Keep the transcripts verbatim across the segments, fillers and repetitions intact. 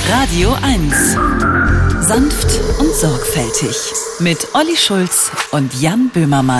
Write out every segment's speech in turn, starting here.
Radio eins. Sanft und sorgfältig. Mit Olli Schulz und Jan Böhmermann.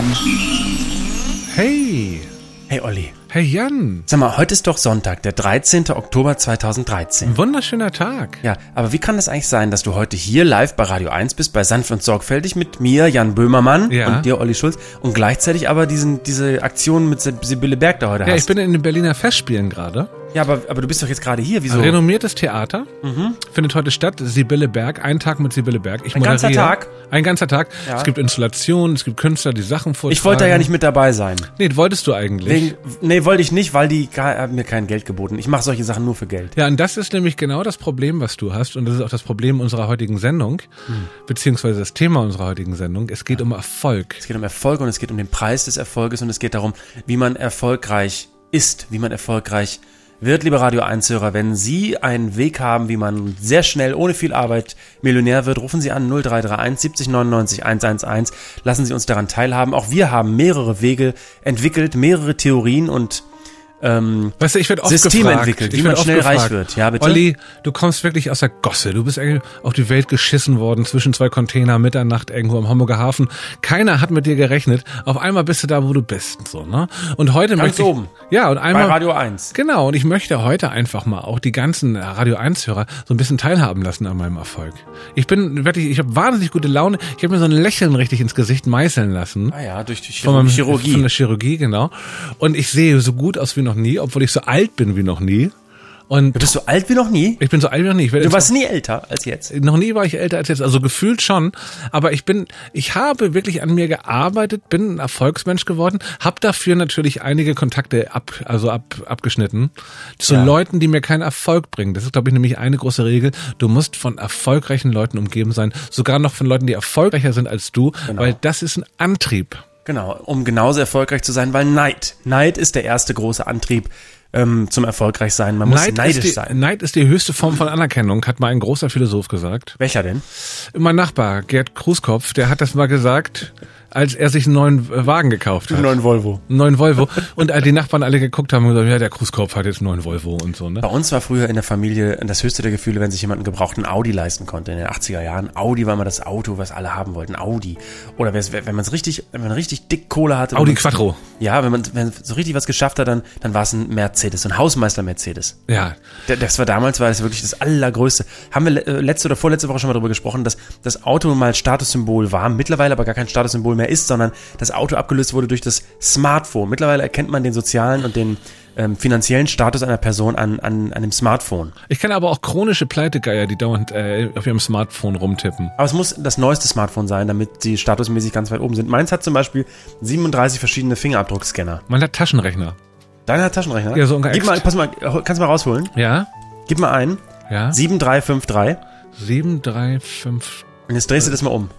Hey. Hey Olli. Hey Jan. Sag mal, heute ist doch Sonntag, der dreizehnten Oktober zweitausenddreizehn. Ein wunderschöner Tag. Ja, aber wie kann das eigentlich sein, dass du heute hier live bei Radio eins bist, bei Sanft und Sorgfältig mit mir, Jan Böhmermann, ja. und dir, Olli Schulz, und gleichzeitig aber diesen, diese Aktion mit Sibylle Berg da heute ja, hast? Ja, ich bin in den Berliner Festspielen gerade. Ja, aber, aber du bist doch jetzt gerade hier, wieso? Renommiertes Theater, mhm. findet heute statt, Sibylle Berg, ein Tag mit Sibylle Berg. Ich ein moderiere. ganzer Tag? Ein ganzer Tag. Ja. Es gibt Installationen, es gibt Künstler, die Sachen vortragen. Ich wollte da ja nicht mit dabei sein. Nee, wolltest du eigentlich? Wegen, nee, wollte ich nicht, weil die haben mir kein Geld geboten. Ich mache solche Sachen nur für Geld. Ja, und das ist nämlich genau das Problem, was du hast. Und das ist auch das Problem unserer heutigen Sendung, hm. beziehungsweise das Thema unserer heutigen Sendung. Es geht ja. um Erfolg. Es geht um Erfolg und es geht um den Preis des Erfolges und es geht darum, wie man erfolgreich ist, wie man erfolgreich wird, liebe Radio eins-Hörer. Wenn Sie einen Weg haben, wie man sehr schnell, ohne viel Arbeit, Millionär wird, rufen Sie an null drei drei eins siebzig neunundneunzig hundertelf. Lassen Sie uns daran teilhaben. Auch wir haben mehrere Wege entwickelt, mehrere Theorien und Ähm, weißt du, ich werd oft System gefragt, entwickelt, ich wie man werd schnell oft reich gefragt, wird. Ja, bitte? Olli, du kommst wirklich aus der Gosse. Du bist eigentlich auf die Welt geschissen worden, zwischen zwei Container, Mitternacht irgendwo am Hamburger Hafen. Keiner hat mit dir gerechnet. Auf einmal bist du da, wo du bist. So, ne? Und heute Ganz möchte ich, oben. Ja, und einmal. Bei Radio eins. Genau, und ich möchte heute einfach mal auch die ganzen Radio eins-Hörer so ein bisschen teilhaben lassen an meinem Erfolg. Ich bin wirklich, ich habe wahnsinnig gute Laune. Ich habe mir so ein Lächeln richtig ins Gesicht meißeln lassen. Ah ja, durch die Chirurgie. Von meinem, Chirurgie. Von der Chirurgie, genau. Und ich sehe so gut aus wie noch nie, obwohl ich so alt bin wie noch nie. Und du bist so alt wie noch nie? Ich bin so alt wie noch nie. Ich du warst nie älter als jetzt? Noch nie war ich älter als jetzt, also gefühlt schon. Aber ich bin, ich habe wirklich an mir gearbeitet, bin ein Erfolgsmensch geworden, habe dafür natürlich einige Kontakte ab, also ab, abgeschnitten zu ja. Leuten, die mir keinen Erfolg bringen. Das ist, glaube ich, nämlich eine große Regel. Du musst von erfolgreichen Leuten umgeben sein, sogar noch von Leuten, die erfolgreicher sind als du, genau. Weil das ist ein Antrieb. Genau, um genauso erfolgreich zu sein, weil Neid. Neid ist der erste große Antrieb ähm, zum Erfolgreichsein. Man muss Neid neidisch die, sein. Neid ist die höchste Form von Anerkennung, hat mal ein großer Philosoph gesagt. Welcher denn? Mein Nachbar, Gerd Kruskopf, der hat das mal gesagt, als er sich einen neuen Wagen gekauft hat. Einen neuen Volvo. Einen neuen Volvo. Und die Nachbarn alle geguckt haben und gesagt, ja, der Kruskopf hat jetzt einen neuen Volvo und so, ne? Bei uns war früher in der Familie das höchste der Gefühle, wenn sich jemand einen gebrauchten Audi leisten konnte. In den achtziger Jahren. Audi war immer das Auto, was alle haben wollten. Audi. Oder wenn man es richtig, wenn man richtig dick Kohle hatte. Audi Quattro. Ja, wenn man, wenn so richtig was geschafft hat, dann, dann war es ein Mercedes, so ein Hausmeister Mercedes. Ja. Das war damals, war das wirklich das Allergrößte. Haben wir letzte oder vorletzte Woche schon mal darüber gesprochen, dass das Auto mal Statussymbol war, mittlerweile aber gar kein Statussymbol mehr ist, sondern das Auto abgelöst wurde durch das Smartphone. Mittlerweile erkennt man den sozialen und den ähm, finanziellen Status einer Person an, an, an dem Smartphone. Ich kenne aber auch chronische Pleitegeier, die dauernd äh, auf ihrem Smartphone rumtippen. Aber es muss das neueste Smartphone sein, damit sie statusmäßig ganz weit oben sind. Meins hat zum Beispiel siebenunddreißig verschiedene Fingerabdruckscanner. Man hat Taschenrechner. Deiner hat Taschenrechner? Ja, so ein Gib mal, pass mal, kannst du mal rausholen? Ja. Gib mal ein. Ja. sieben drei fünf drei. sieben drei fünf. Und jetzt drehst du das mal um.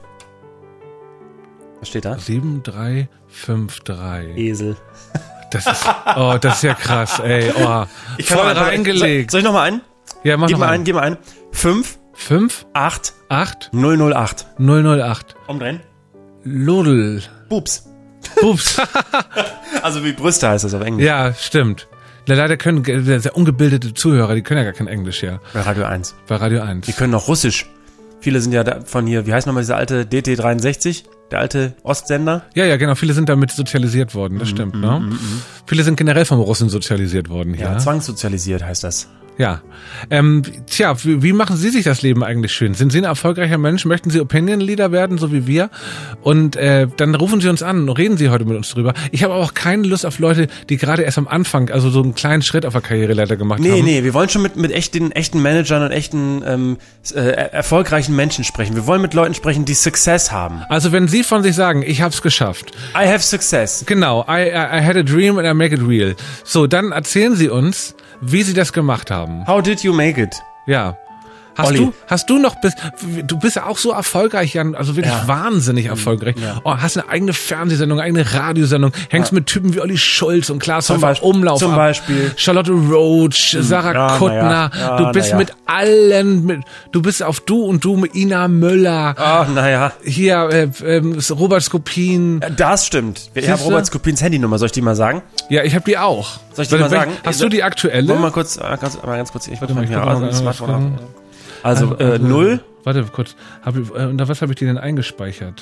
Was steht da? sieben drei fünf drei. Esel. Das ist, oh, das ist ja krass, ey. Oh, ich kann voll mal reingelegt. Soll ich noch mal einen? Ja, mach gib noch mal einen. einen. Gib mal einen. fünf. fünf. acht. acht. null null acht. null null acht. Umdrehen. Lodel. Bubs. Bubs. Also wie Brüste heißt das auf Englisch. Ja, stimmt. Leider können sehr ungebildete Zuhörer, die können ja gar kein Englisch, ja. Bei Radio eins. Bei Radio eins. Die können noch Russisch. Viele sind ja da von hier, wie heißt nochmal dieser alte D T dreiundsechzig? Der alte Ostsender? Ja, ja, genau. Viele sind damit sozialisiert worden, das stimmt, mm, ne? Mm, mm. Viele sind generell vom Russen sozialisiert worden hier. Ja, zwangssozialisiert heißt das. Ja. Ähm, tja, wie, wie machen Sie sich das Leben eigentlich schön? Sind Sie ein erfolgreicher Mensch? Möchten Sie Opinion Leader werden, so wie wir? Und äh, dann rufen Sie uns an und reden Sie heute mit uns drüber. Ich habe aber auch keine Lust auf Leute, die gerade erst am Anfang, also so einen kleinen Schritt auf der Karriereleiter gemacht nee, haben. Nee, nee, wir wollen schon mit, mit echten, echten Managern und echten ähm, äh, erfolgreichen Menschen sprechen. Wir wollen mit Leuten sprechen, die Success haben. Also wenn Sie von sich sagen, ich hab's geschafft. I have success. Genau, I, I, I had a dream and I make it real. So, dann erzählen Sie uns, wie Sie das gemacht haben. How did you make it? Ja. Hast Olli. du, hast du noch, bis, du bist ja auch so erfolgreich, Jan, also wirklich Ja. wahnsinnig erfolgreich. Ja. Oh, hast eine eigene Fernsehsendung, eine eigene Radiosendung, hängst Ja. mit Typen wie Olli Schulz und Klaas Zum Häufer Beispiel- Umlauf zum ab. Beispiel. Charlotte Roach, Sarah Ja, Kuttner, na ja. Ja, du bist na ja. mit allen, mit, du bist auf Du und Du mit Ina Müller, Ach, naja. hier, äh, ähm, Robert Skopin. Das stimmt. Ich Siehst habe du? Robert Skopins Handynummer, soll ich die mal sagen? Ja, ich habe die auch. Soll ich die mal sagen? Hast du die aktuelle? Wollen wir mal kurz, äh, ganz, mal ganz kurz, ich Warte mal, mal ich hier guck mal raus, ganz Smartphone kurz. auf. Also, Also, äh, null. Warte kurz. Hab ich, äh, unter was habe ich die denn eingespeichert?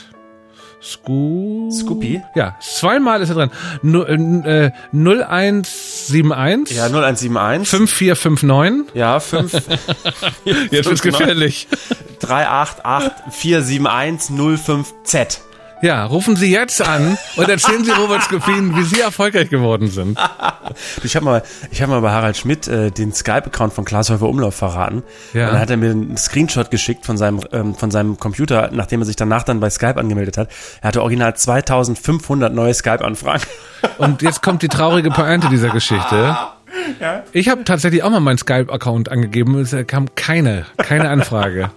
Sco Scoopy? Ja, zweimal ist er dran. Nu, äh, null eins sieben eins. Ja, null eins sieben eins. fünf vier fünf neun. Ja, fünf. Jetzt wird's gefährlich. drei acht acht vier sieben eins null fünf Z. Ja, rufen Sie jetzt an und erzählen Sie Robert Skopin, wie Sie erfolgreich geworden sind. Ich habe mal, ich habe mal bei Harald Schmidt äh, den Skype-Account von Klaas Häufer Umlauf verraten. Ja. Und dann hat er mir einen Screenshot geschickt von seinem, ähm, von seinem Computer, nachdem er sich danach dann bei Skype angemeldet hat. Er hatte original zweitausendfünfhundert neue Skype-Anfragen. Und jetzt kommt die traurige Pointe dieser Geschichte. Ja. Ich habe tatsächlich auch mal meinen Skype-Account angegeben. Es kam keine, keine Anfrage.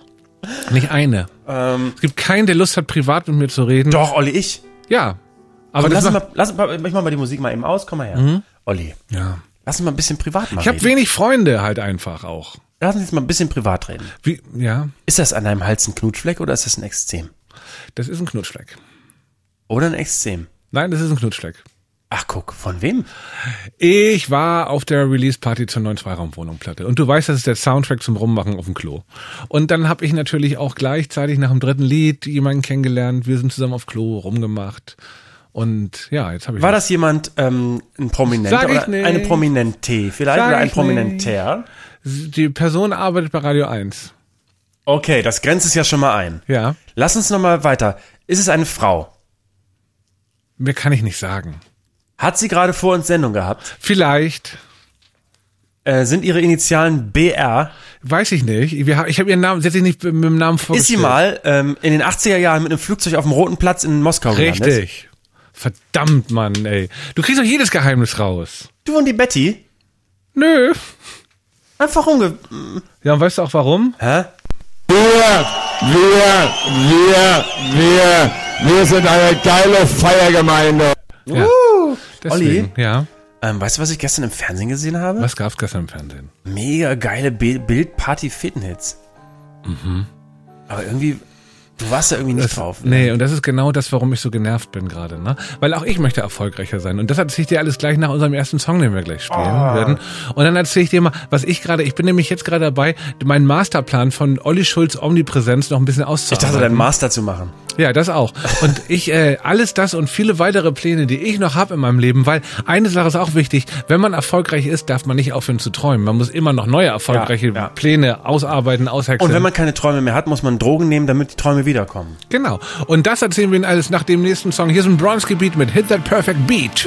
Nicht eine. Ähm, Es gibt keinen, der Lust hat, privat mit mir zu reden. doch, Olli, ich. Ja. Aber Komm, das lass, uns macht, mal, lass, mal, ich mach mal die Musik mal eben aus. Komm mal her. Mhm. Olli, ja. lass uns mal ein bisschen privat machen. Ich habe wenig Freunde halt einfach auch. Lass uns jetzt mal ein bisschen privat reden. Wie, ja, Ist das an deinem Hals ein Knutschfleck oder ist das ein Extrem? das ist ein Knutschfleck. Oder ein Extrem? Nein, das ist ein Knutschfleck. Ach, guck, von wem? Ich war auf der Release-Party zur neuen Zweiraumwohnung-Platte. Und du weißt, das ist der Soundtrack zum Rummachen auf dem Klo. Und dann habe ich natürlich auch gleichzeitig nach dem dritten Lied jemanden kennengelernt. Wir sind zusammen auf Klo rumgemacht. Und ja, jetzt habe ich... War das jemand, ähm, ein Prominenter Sag ich oder nicht. eine Prominente vielleicht Sag oder ein ich Prominenter? Die Person arbeitet bei Radio eins. Okay, das grenzt es ja schon mal ein. Ja, Lass uns noch mal weiter. Ist es eine Frau? mehr kann ich nicht sagen. Hat sie gerade vor uns Sendung gehabt? Vielleicht, Äh, sind ihre Initialen B R? weiß ich nicht. Wir ha- Ich habe ihren Namen, sie hat sich nicht mit dem Namen Ist vorgestellt. sie mal ähm, in den achtziger Jahren mit einem Flugzeug auf dem Roten Platz in Moskau gelandet? Richtig. Verdammt, Mann, ey. Du kriegst doch jedes Geheimnis raus. Du und die Betty? Nö. Einfach umge... Ja, und weißt du auch warum? Hä? Wir, wir, wir, wir, wir sind eine geile Feiergemeinde. Ja. Uh, Deswegen, Olli, ja. ähm, weißt du, was ich gestern im Fernsehen gesehen habe? Was gab's gestern im Fernsehen? Mega geile Be- Bild-Party-Fitten-Hits. Mhm. Aber irgendwie, du warst da irgendwie nicht drauf. Ne? Nee, und das ist genau das, warum ich so genervt bin gerade, ne? Weil auch ich möchte erfolgreicher sein. Und das erzähle ich dir alles gleich nach unserem ersten Song, den wir gleich spielen Oh. werden. Und dann erzähle ich dir mal, was ich gerade, ich bin nämlich jetzt gerade dabei, meinen Masterplan von Olli Schulz Omnipräsenz noch ein bisschen Ich auszuarbeiten. dachte, deinen Master zu machen. Ja, das auch. Und ich, äh, alles das und viele weitere Pläne, die ich noch habe in meinem Leben, weil eine Sache ist auch wichtig, wenn man erfolgreich ist, darf man nicht aufhören zu träumen. Man muss immer noch neue erfolgreiche Ja, ja. Pläne ausarbeiten, aushexeln. Und wenn man keine Träume mehr hat, muss man Drogen nehmen, damit die Träume wiederkommen. Genau. Und das erzählen wir Ihnen alles nach dem nächsten Song. Hier ist ein Bronski-Beat mit Hit That Perfect Beat.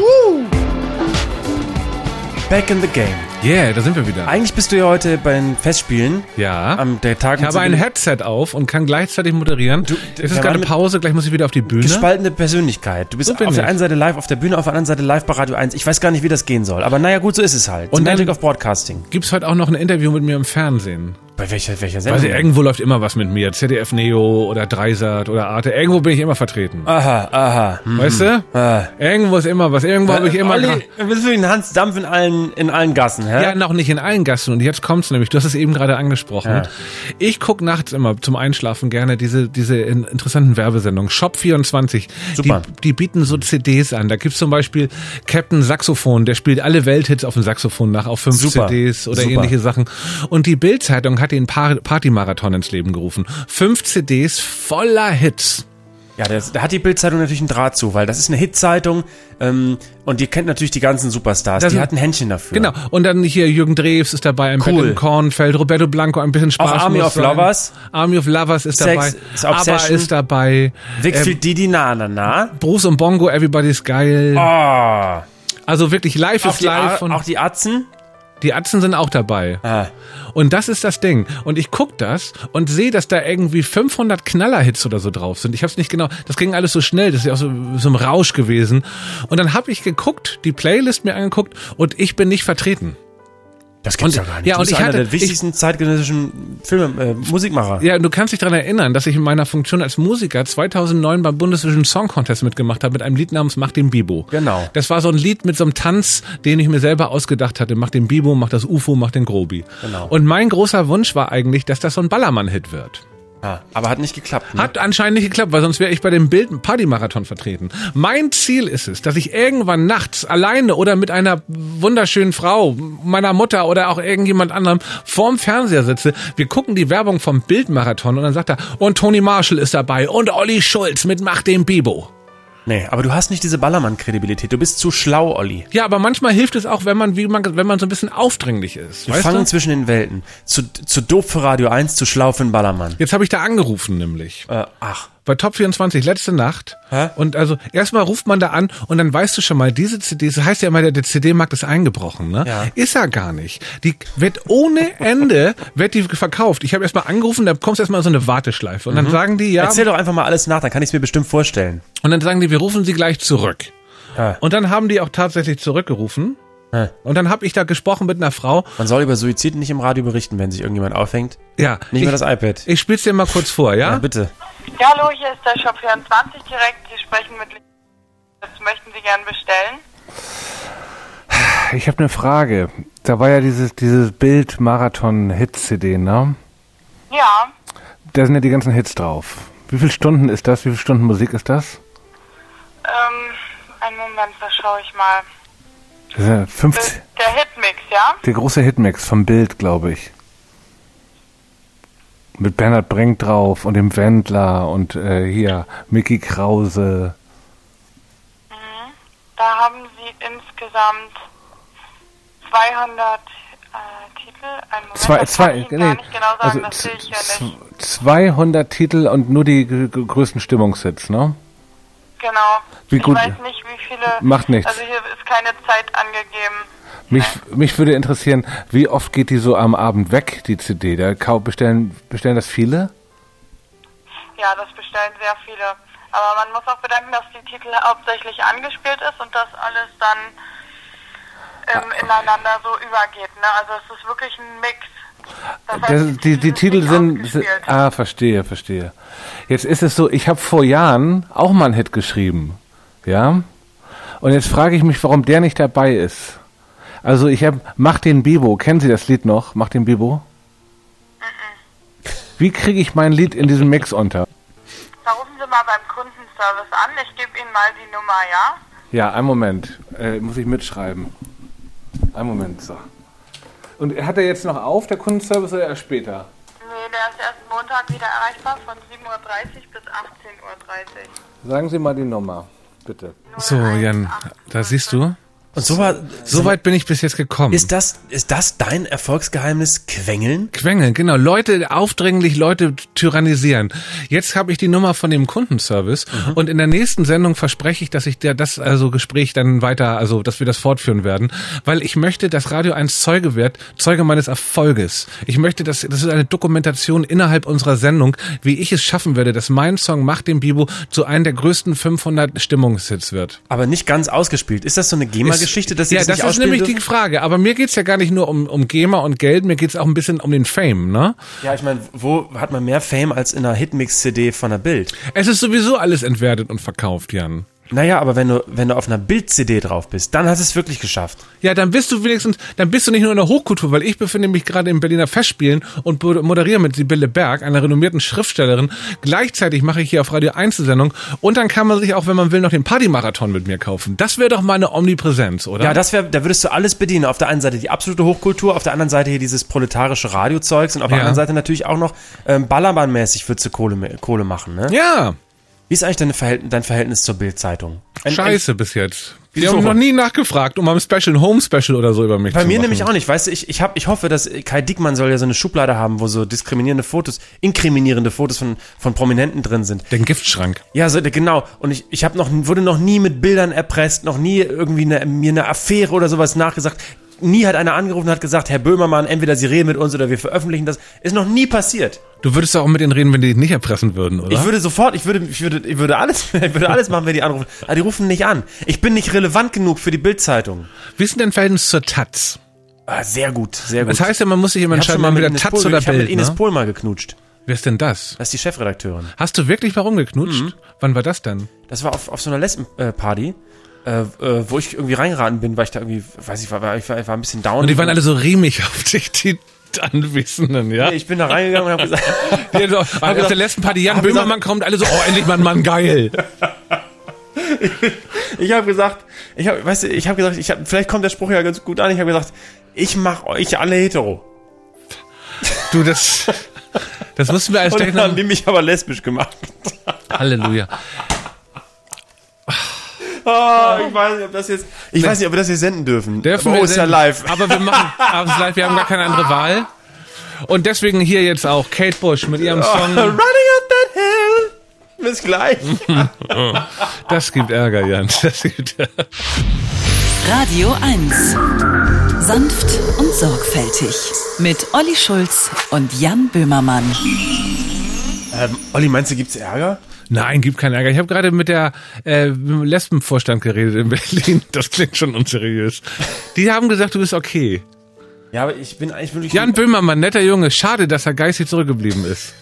Back in the game. Yeah, da sind wir wieder. Eigentlich bist du ja heute bei den Festspielen. Ja. Am der Tag Ich habe ein Headset auf und kann gleichzeitig moderieren. Du- es ist der gerade Mann mit- Pause, gleich muss ich wieder auf die Bühne. Gespaltene Persönlichkeit. Du bist So bin auf der ich. einen Seite live auf der Bühne, auf der anderen Seite live bei Radio eins. Ich weiß gar nicht, wie das gehen soll. Aber naja, gut, so ist es halt. Und Und dann- Magic of Broadcasting. Gibt's heute auch noch ein Interview mit mir im Fernsehen. Bei welcher, welcher Weil Sendung? irgendwo läuft immer was mit mir. Z D F Neo oder Dreisat oder Arte. Irgendwo bin ich immer vertreten. aha, aha. Hm. Weißt du? Ah. Irgendwo ist immer was. Irgendwo habe ich immer... Olli, willst du den Hans Dampf in allen, in allen Gassen, hä? Ja, noch nicht in allen Gassen. Und jetzt kommt's nämlich, du hast es eben gerade angesprochen. Ja. Ich guck nachts immer zum Einschlafen gerne diese diese in- interessanten Werbesendungen. Shop vierundzwanzig. Super. Die, die bieten so C Ds an. Da gibt's zum Beispiel Captain Saxophon, der spielt alle Welthits auf dem Saxophon nach, auf fünf Super. C Ds oder Super. ähnliche Sachen. Und die Bild-Zeitung hat den Par- Partymarathon ins Leben gerufen. Fünf C Ds voller Hits. Ja, das, da hat die Bild-Zeitung natürlich einen Draht zu, weil das ist eine Hit-Zeitung ähm, und die kennt natürlich die ganzen Superstars. Das die sind- hat ein Händchen dafür. Genau. Und dann hier Jürgen Drews ist dabei, ein Cool. Bett im Kornfeld, Roberto Blanco, ein bisschen Spaß. Auch Army muss of sein. Lovers. Army of Lovers ist Sex, dabei. ist ABBA Obsession. ist dabei. Wickfield Didi Na Na Na. Bruce und Bongo, Everybody's geil. Oh. Also wirklich live Auch ist die, live. A- Und auch die Atzen. die Atzen sind auch dabei. Ah. Und das ist das Ding. Und ich guck das und sehe, dass da irgendwie fünfhundert Knaller-Hits oder so drauf sind. Ich hab's nicht genau, das ging alles so schnell, das ist ja auch so, so ein Rausch gewesen. Und dann habe ich geguckt, die Playlist mir angeguckt und ich bin nicht vertreten. Das gibt's Und- ja gar nicht. ja, du und bist ich einer hatte- der wichtigsten zeitgenössischen Filme, äh, Musikmacher. Ja, du kannst dich daran erinnern, dass ich in meiner Funktion als Musiker zweitausendneun beim Bundesvision Song Contest mitgemacht habe mit einem Lied namens Mach den Bibo. Genau. Das war so ein Lied mit so einem Tanz, den ich mir selber ausgedacht hatte. Mach den Bibo, mach das U F O, mach den Grobi. Genau. Und mein großer Wunsch war eigentlich, dass das so ein Ballermann-Hit wird. Ja, aber hat nicht geklappt. Ne? Hat anscheinend nicht geklappt, weil sonst wäre ich bei dem Bild Partymarathon vertreten. Mein Ziel ist es, dass ich irgendwann nachts alleine oder mit einer wunderschönen Frau, meiner Mutter oder auch irgendjemand anderem vorm Fernseher sitze. Wir gucken die Werbung vom Bildmarathon und dann sagt er, und Toni Marshall ist dabei und Olli Schulz mit Mach den Bibo. Nee, aber du hast nicht diese Ballermann-Kredibilität. Du bist zu schlau, Olli. Ja, aber manchmal hilft es auch, wenn man, wie man, wenn man so ein bisschen aufdringlich ist. Wir weißt fangen du? zwischen den Welten. Zu, zu doof für Radio eins, zu schlau für den Ballermann. Jetzt habe ich da angerufen nämlich. Äh, ach. Bei Top vierundzwanzig, letzte Nacht. Hä? Und also erstmal ruft man da an und dann weißt du schon mal, diese C D, das heißt ja immer, der, der C D-Markt ist eingebrochen, ne? Ja. Ist er gar nicht. Die wird ohne Ende, wird die verkauft. Ich habe erstmal angerufen, da kommst erstmal so eine Warteschleife. Und dann sagen die, ja. Erzähl doch einfach mal alles nach, dann kann ich es mir bestimmt vorstellen. Und dann sagen die, wir rufen sie gleich zurück. Ja. Und dann haben die auch tatsächlich zurückgerufen. Ja. Und dann habe ich da gesprochen mit einer Frau. Man soll über Suizid nicht im Radio berichten, wenn sich irgendjemand aufhängt. Ja. Nicht ich, mehr das iPad. Ich spiel's dir mal kurz vor, ja? Ja, bitte. Ja, hallo, hier ist der Shop vierundzwanzig direkt. Sie sprechen mit... Was möchten Sie gern bestellen? Ich habe eine Frage. Da war ja dieses, dieses Bild-Marathon-Hit-C D, ne? Ja, Da sind ja die ganzen Hits drauf. Wie viele Stunden ist das? Wie viele Stunden Musik ist das? ähm, einen Moment, da schaue ich mal. Das ist ja Äh, fünfzig, Der Hitmix, ja? der große Hitmix vom Bild, glaube ich. Mit Bernhard Brink drauf und dem Wendler und äh, hier Micky Krause. Da haben Sie insgesamt zweihundert äh, Titel. Einen Moment, Zwei, das zwei, kann ich Ihnen nee, gar nicht genau sagen, also das sehe ich ja z- nicht. zweihundert Titel und nur die g- g- größten Stimmungshits, ne? Genau. Wie gut- Ich weiß nicht, wie viele... Macht nichts. Also hier ist keine Zeit angegeben. Mich, mich würde interessieren, wie oft geht die so am Abend weg, die C D? Da kau- bestellen, bestellen das viele? Ja, das bestellen sehr viele. Aber man muss auch bedenken, dass die Titel hauptsächlich angespielt ist und das alles dann ähm, ineinander so übergeht. Ne? Also es ist wirklich ein Mix. Das heißt, Das, die, die sind Titel nicht sind, ausgespielt. sind... Ah, verstehe, verstehe. Jetzt ist es so, ich habe vor Jahren auch mal einen Hit geschrieben. Ja? Und jetzt frage ich mich, warum der nicht dabei ist. Also ich habe Mach den Bibo. Kennen Sie das Lied noch? Mach den Bibo? Wie kriege ich mein Lied in diesem Mix unter? Da rufen Sie mal beim Kundenservice an. Ich gebe Ihnen mal die Nummer, ja? Ja, einen Moment. Äh, muss ich mitschreiben. Einen Moment, so. Und hat er jetzt noch auf, der Kundenservice, oder erst später? Nee, der ist erst Montag wieder erreichbar von sieben Uhr dreißig bis achtzehn Uhr dreißig. Sagen Sie mal die Nummer, bitte. So, Jan, da siehst du. Und so war, So weit bin ich bis jetzt gekommen. ist das, ist das dein Erfolgsgeheimnis? Quengeln? Quengeln, genau. Leute aufdringlich, Leute tyrannisieren. Jetzt habe ich die Nummer von dem Kundenservice mhm. und in der nächsten Sendung verspreche ich, dass ich der das also Gespräch dann weiter, also dass wir das fortführen werden, weil ich möchte, dass Radio eins Zeuge wird, Zeuge meines Erfolges. Ich möchte, dass das ist eine Dokumentation innerhalb unserer Sendung, wie ich es schaffen werde, dass mein Song Mach den Bibo zu einem der größten fünfhundert Stimmungshits wird. Aber nicht ganz ausgespielt. Ist das so eine GEMA-Geschichte, dass sie Ja, das das nicht ist ausspielen nämlich die dürfen? Frage. Aber mir geht's ja gar nicht nur um, um GEMA und Geld, mir geht's auch ein bisschen um den Fame, ne? Ja, ich meine, wo hat man mehr Fame als in einer Hitmix-C D von der Bild? Es ist sowieso alles entwertet und verkauft, Jan. Naja, aber wenn du, wenn du auf einer Bild-C D drauf bist, dann hast du es wirklich geschafft. Ja, dann bist du wenigstens, dann bist du nicht nur in der Hochkultur, weil ich befinde mich gerade im Berliner Festspielen und moderiere mit Sibylle Berg, einer renommierten Schriftstellerin. Gleichzeitig mache ich hier auf Radio eins eine Sendung und dann kann man sich auch, wenn man will, noch den Partymarathon mit mir kaufen. Das wäre doch mal eine Omnipräsenz, oder? Ja, das wäre, da würdest du alles bedienen. Auf der einen Seite die absolute Hochkultur, auf der anderen Seite hier dieses proletarische Radiozeugs und auf der Ja. anderen Seite natürlich auch noch ähm, Ballermann-mäßig würdest du Kohle, Kohle machen, ne? Ja, Wie ist eigentlich deine Verhält- dein Verhältnis zur Bild-Zeitung? Ein- scheiße bis jetzt. Die Wieso? haben noch nie nachgefragt, um mal ein Special, ein Home-Special oder so über mich Bei zu mir machen. nämlich auch nicht. Weißt du, ich, ich, hab, ich hoffe, dass Kai Diekmann soll ja so eine Schublade haben, wo so diskriminierende Fotos, inkriminierende Fotos von, von Prominenten drin sind. Den Giftschrank. Ja, so, genau. Und ich, ich hab noch, wurde noch nie mit Bildern erpresst, noch nie irgendwie eine, mir eine Affäre oder sowas nachgesagt. Nie hat einer angerufen und hat gesagt, Herr Böhmermann, entweder Sie reden mit uns oder wir veröffentlichen das. Ist noch nie passiert. Du würdest auch mit denen reden, wenn die dich nicht erpressen würden, oder? Ich würde sofort, ich würde, ich würde, ich würde alles, ich würde alles machen, wenn die anrufen. Aber die rufen nicht an. Ich bin nicht relevant genug für die Bild-Zeitung. Wie ist denn dein Verhältnis zur Taz? Ah, sehr gut, sehr gut. Das heißt ja, man muss sich immer ich hab entscheiden, schon mal mal mit mit der Ines Taz Pohl, oder ich habe Bild, mit Ines ne? Pohl mal geknutscht. Wer ist denn das? Das ist die Chefredakteurin. Hast du wirklich warum geknutscht? Mhm. Wann war das denn? Das war auf, auf so einer Lesbenparty, äh, äh, wo ich irgendwie reingeraten bin, weil ich da irgendwie, weiß ich, war, war, ich war, ich war ein bisschen down. Und die waren alle so riemig auf dich, die Nichtanwesenden, ja? Nee, ich bin da reingegangen und habe gesagt, ja, so, hab auf der letzten Party, Jan Böhmermann kommt, alle so, oh, endlich mal ein Mann, geil. ich habe gesagt, ich habe, weißt du, ich habe gesagt, ich hab, vielleicht kommt der Spruch ja ganz gut an. Ich habe gesagt, ich mach euch alle hetero. Du, das, das mussten wir als Und dann haben die mich aber lesbisch gemacht. Halleluja. Oh, ich weiß nicht, ob das jetzt, ich nee. weiß nicht, ob wir das hier senden dürfen. Dürfen aber wir oh, ist ja live. Aber wir machen, aber es ist live, wir haben gar keine andere Wahl. Und deswegen hier jetzt auch Kate Bush mit ihrem Song. Oh, Running Up That Hill. Bis gleich. Das gibt Ärger, Jan. Das gibt Ärger. Radio eins. Sanft und sorgfältig. Mit Olli Schulz und Jan Böhmermann. Ähm, Olli, meinst du, gibt's Ärger? Nein, gibt keinen Ärger. Ich habe gerade mit der äh, mit dem Lesbenvorstand geredet in Berlin. Das klingt schon unseriös. Die haben gesagt, du bist okay. Ja, aber ich bin eigentlich wirklich... Jan Böhmermann, netter Junge. Schade, dass er geistig zurückgeblieben ist.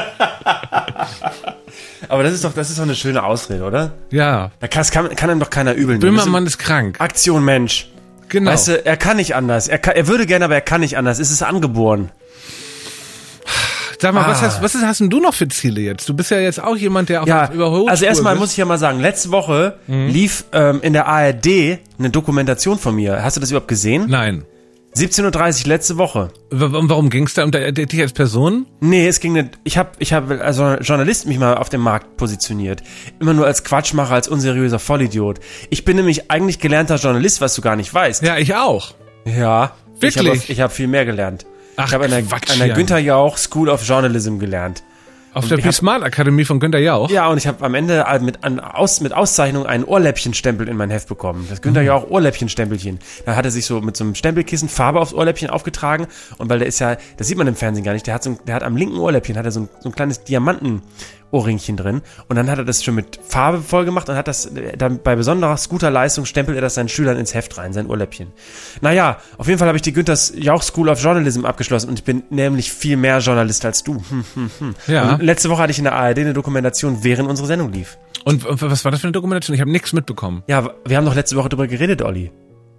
Aber das ist doch, das ist doch eine schöne Ausrede, oder? Ja. Da kann, kann, kann ihm doch keiner übel nehmen. Böhmermann ist krank. Aktion Mensch. Genau. Weißt du, er kann nicht anders. Er, kann, er würde gerne, aber er kann nicht anders. Es ist angeboren. Sag mal, ah. was, hast, was hast denn du noch für Ziele jetzt? Du bist ja jetzt auch jemand, der auf ja, überholt. Also erstmal muss ich ja mal sagen, letzte Woche mhm. lief ähm, in der A R D eine Dokumentation von mir. Hast du das überhaupt gesehen? Nein. siebzehn Uhr dreißig letzte Woche. Und warum ging es da um dich als Person? Nee, es ging nicht. Ich habe ich hab als Journalist mich mal auf dem Markt positioniert. Immer nur als Quatschmacher, als unseriöser Vollidiot. Ich bin nämlich eigentlich gelernter Journalist, was du gar nicht weißt. Ja, ich auch. Ja. Wirklich? Ich habe ich hab viel mehr gelernt. Ach, ich habe an der, Quatsch, an der ja. Günther Jauch School of Journalism gelernt. Auf und der P-Smart Akademie von Günther Jauch? Ja, und ich habe am Ende mit, an, aus, mit Auszeichnung einen Ohrläppchenstempel in mein Heft bekommen. Das Günther Jauch Ohrläppchenstempelchen. Da hat er sich so mit so einem Stempelkissen Farbe aufs Ohrläppchen aufgetragen. Und weil der ist ja, das sieht man im Fernsehen gar nicht, der hat, so, der hat am linken Ohrläppchen hat er so ein, so ein kleines Diamanten-Ohrringchen drin. Und dann hat er das schon mit Farbe voll gemacht und hat das, dann bei besonderer Scooter-Leistung stempelt er das seinen Schülern ins Heft rein, sein Ohrläppchen. Naja, auf jeden Fall habe ich die Günther Jauch School of Journalism abgeschlossen und ich bin nämlich viel mehr Journalist als du. Hm, hm, hm. Ja. Und letzte Woche hatte ich in der A R D eine Dokumentation, während unsere Sendung lief. Und was war das für eine Dokumentation? Ich habe nichts mitbekommen. Ja, wir haben doch letzte Woche drüber geredet, Olli.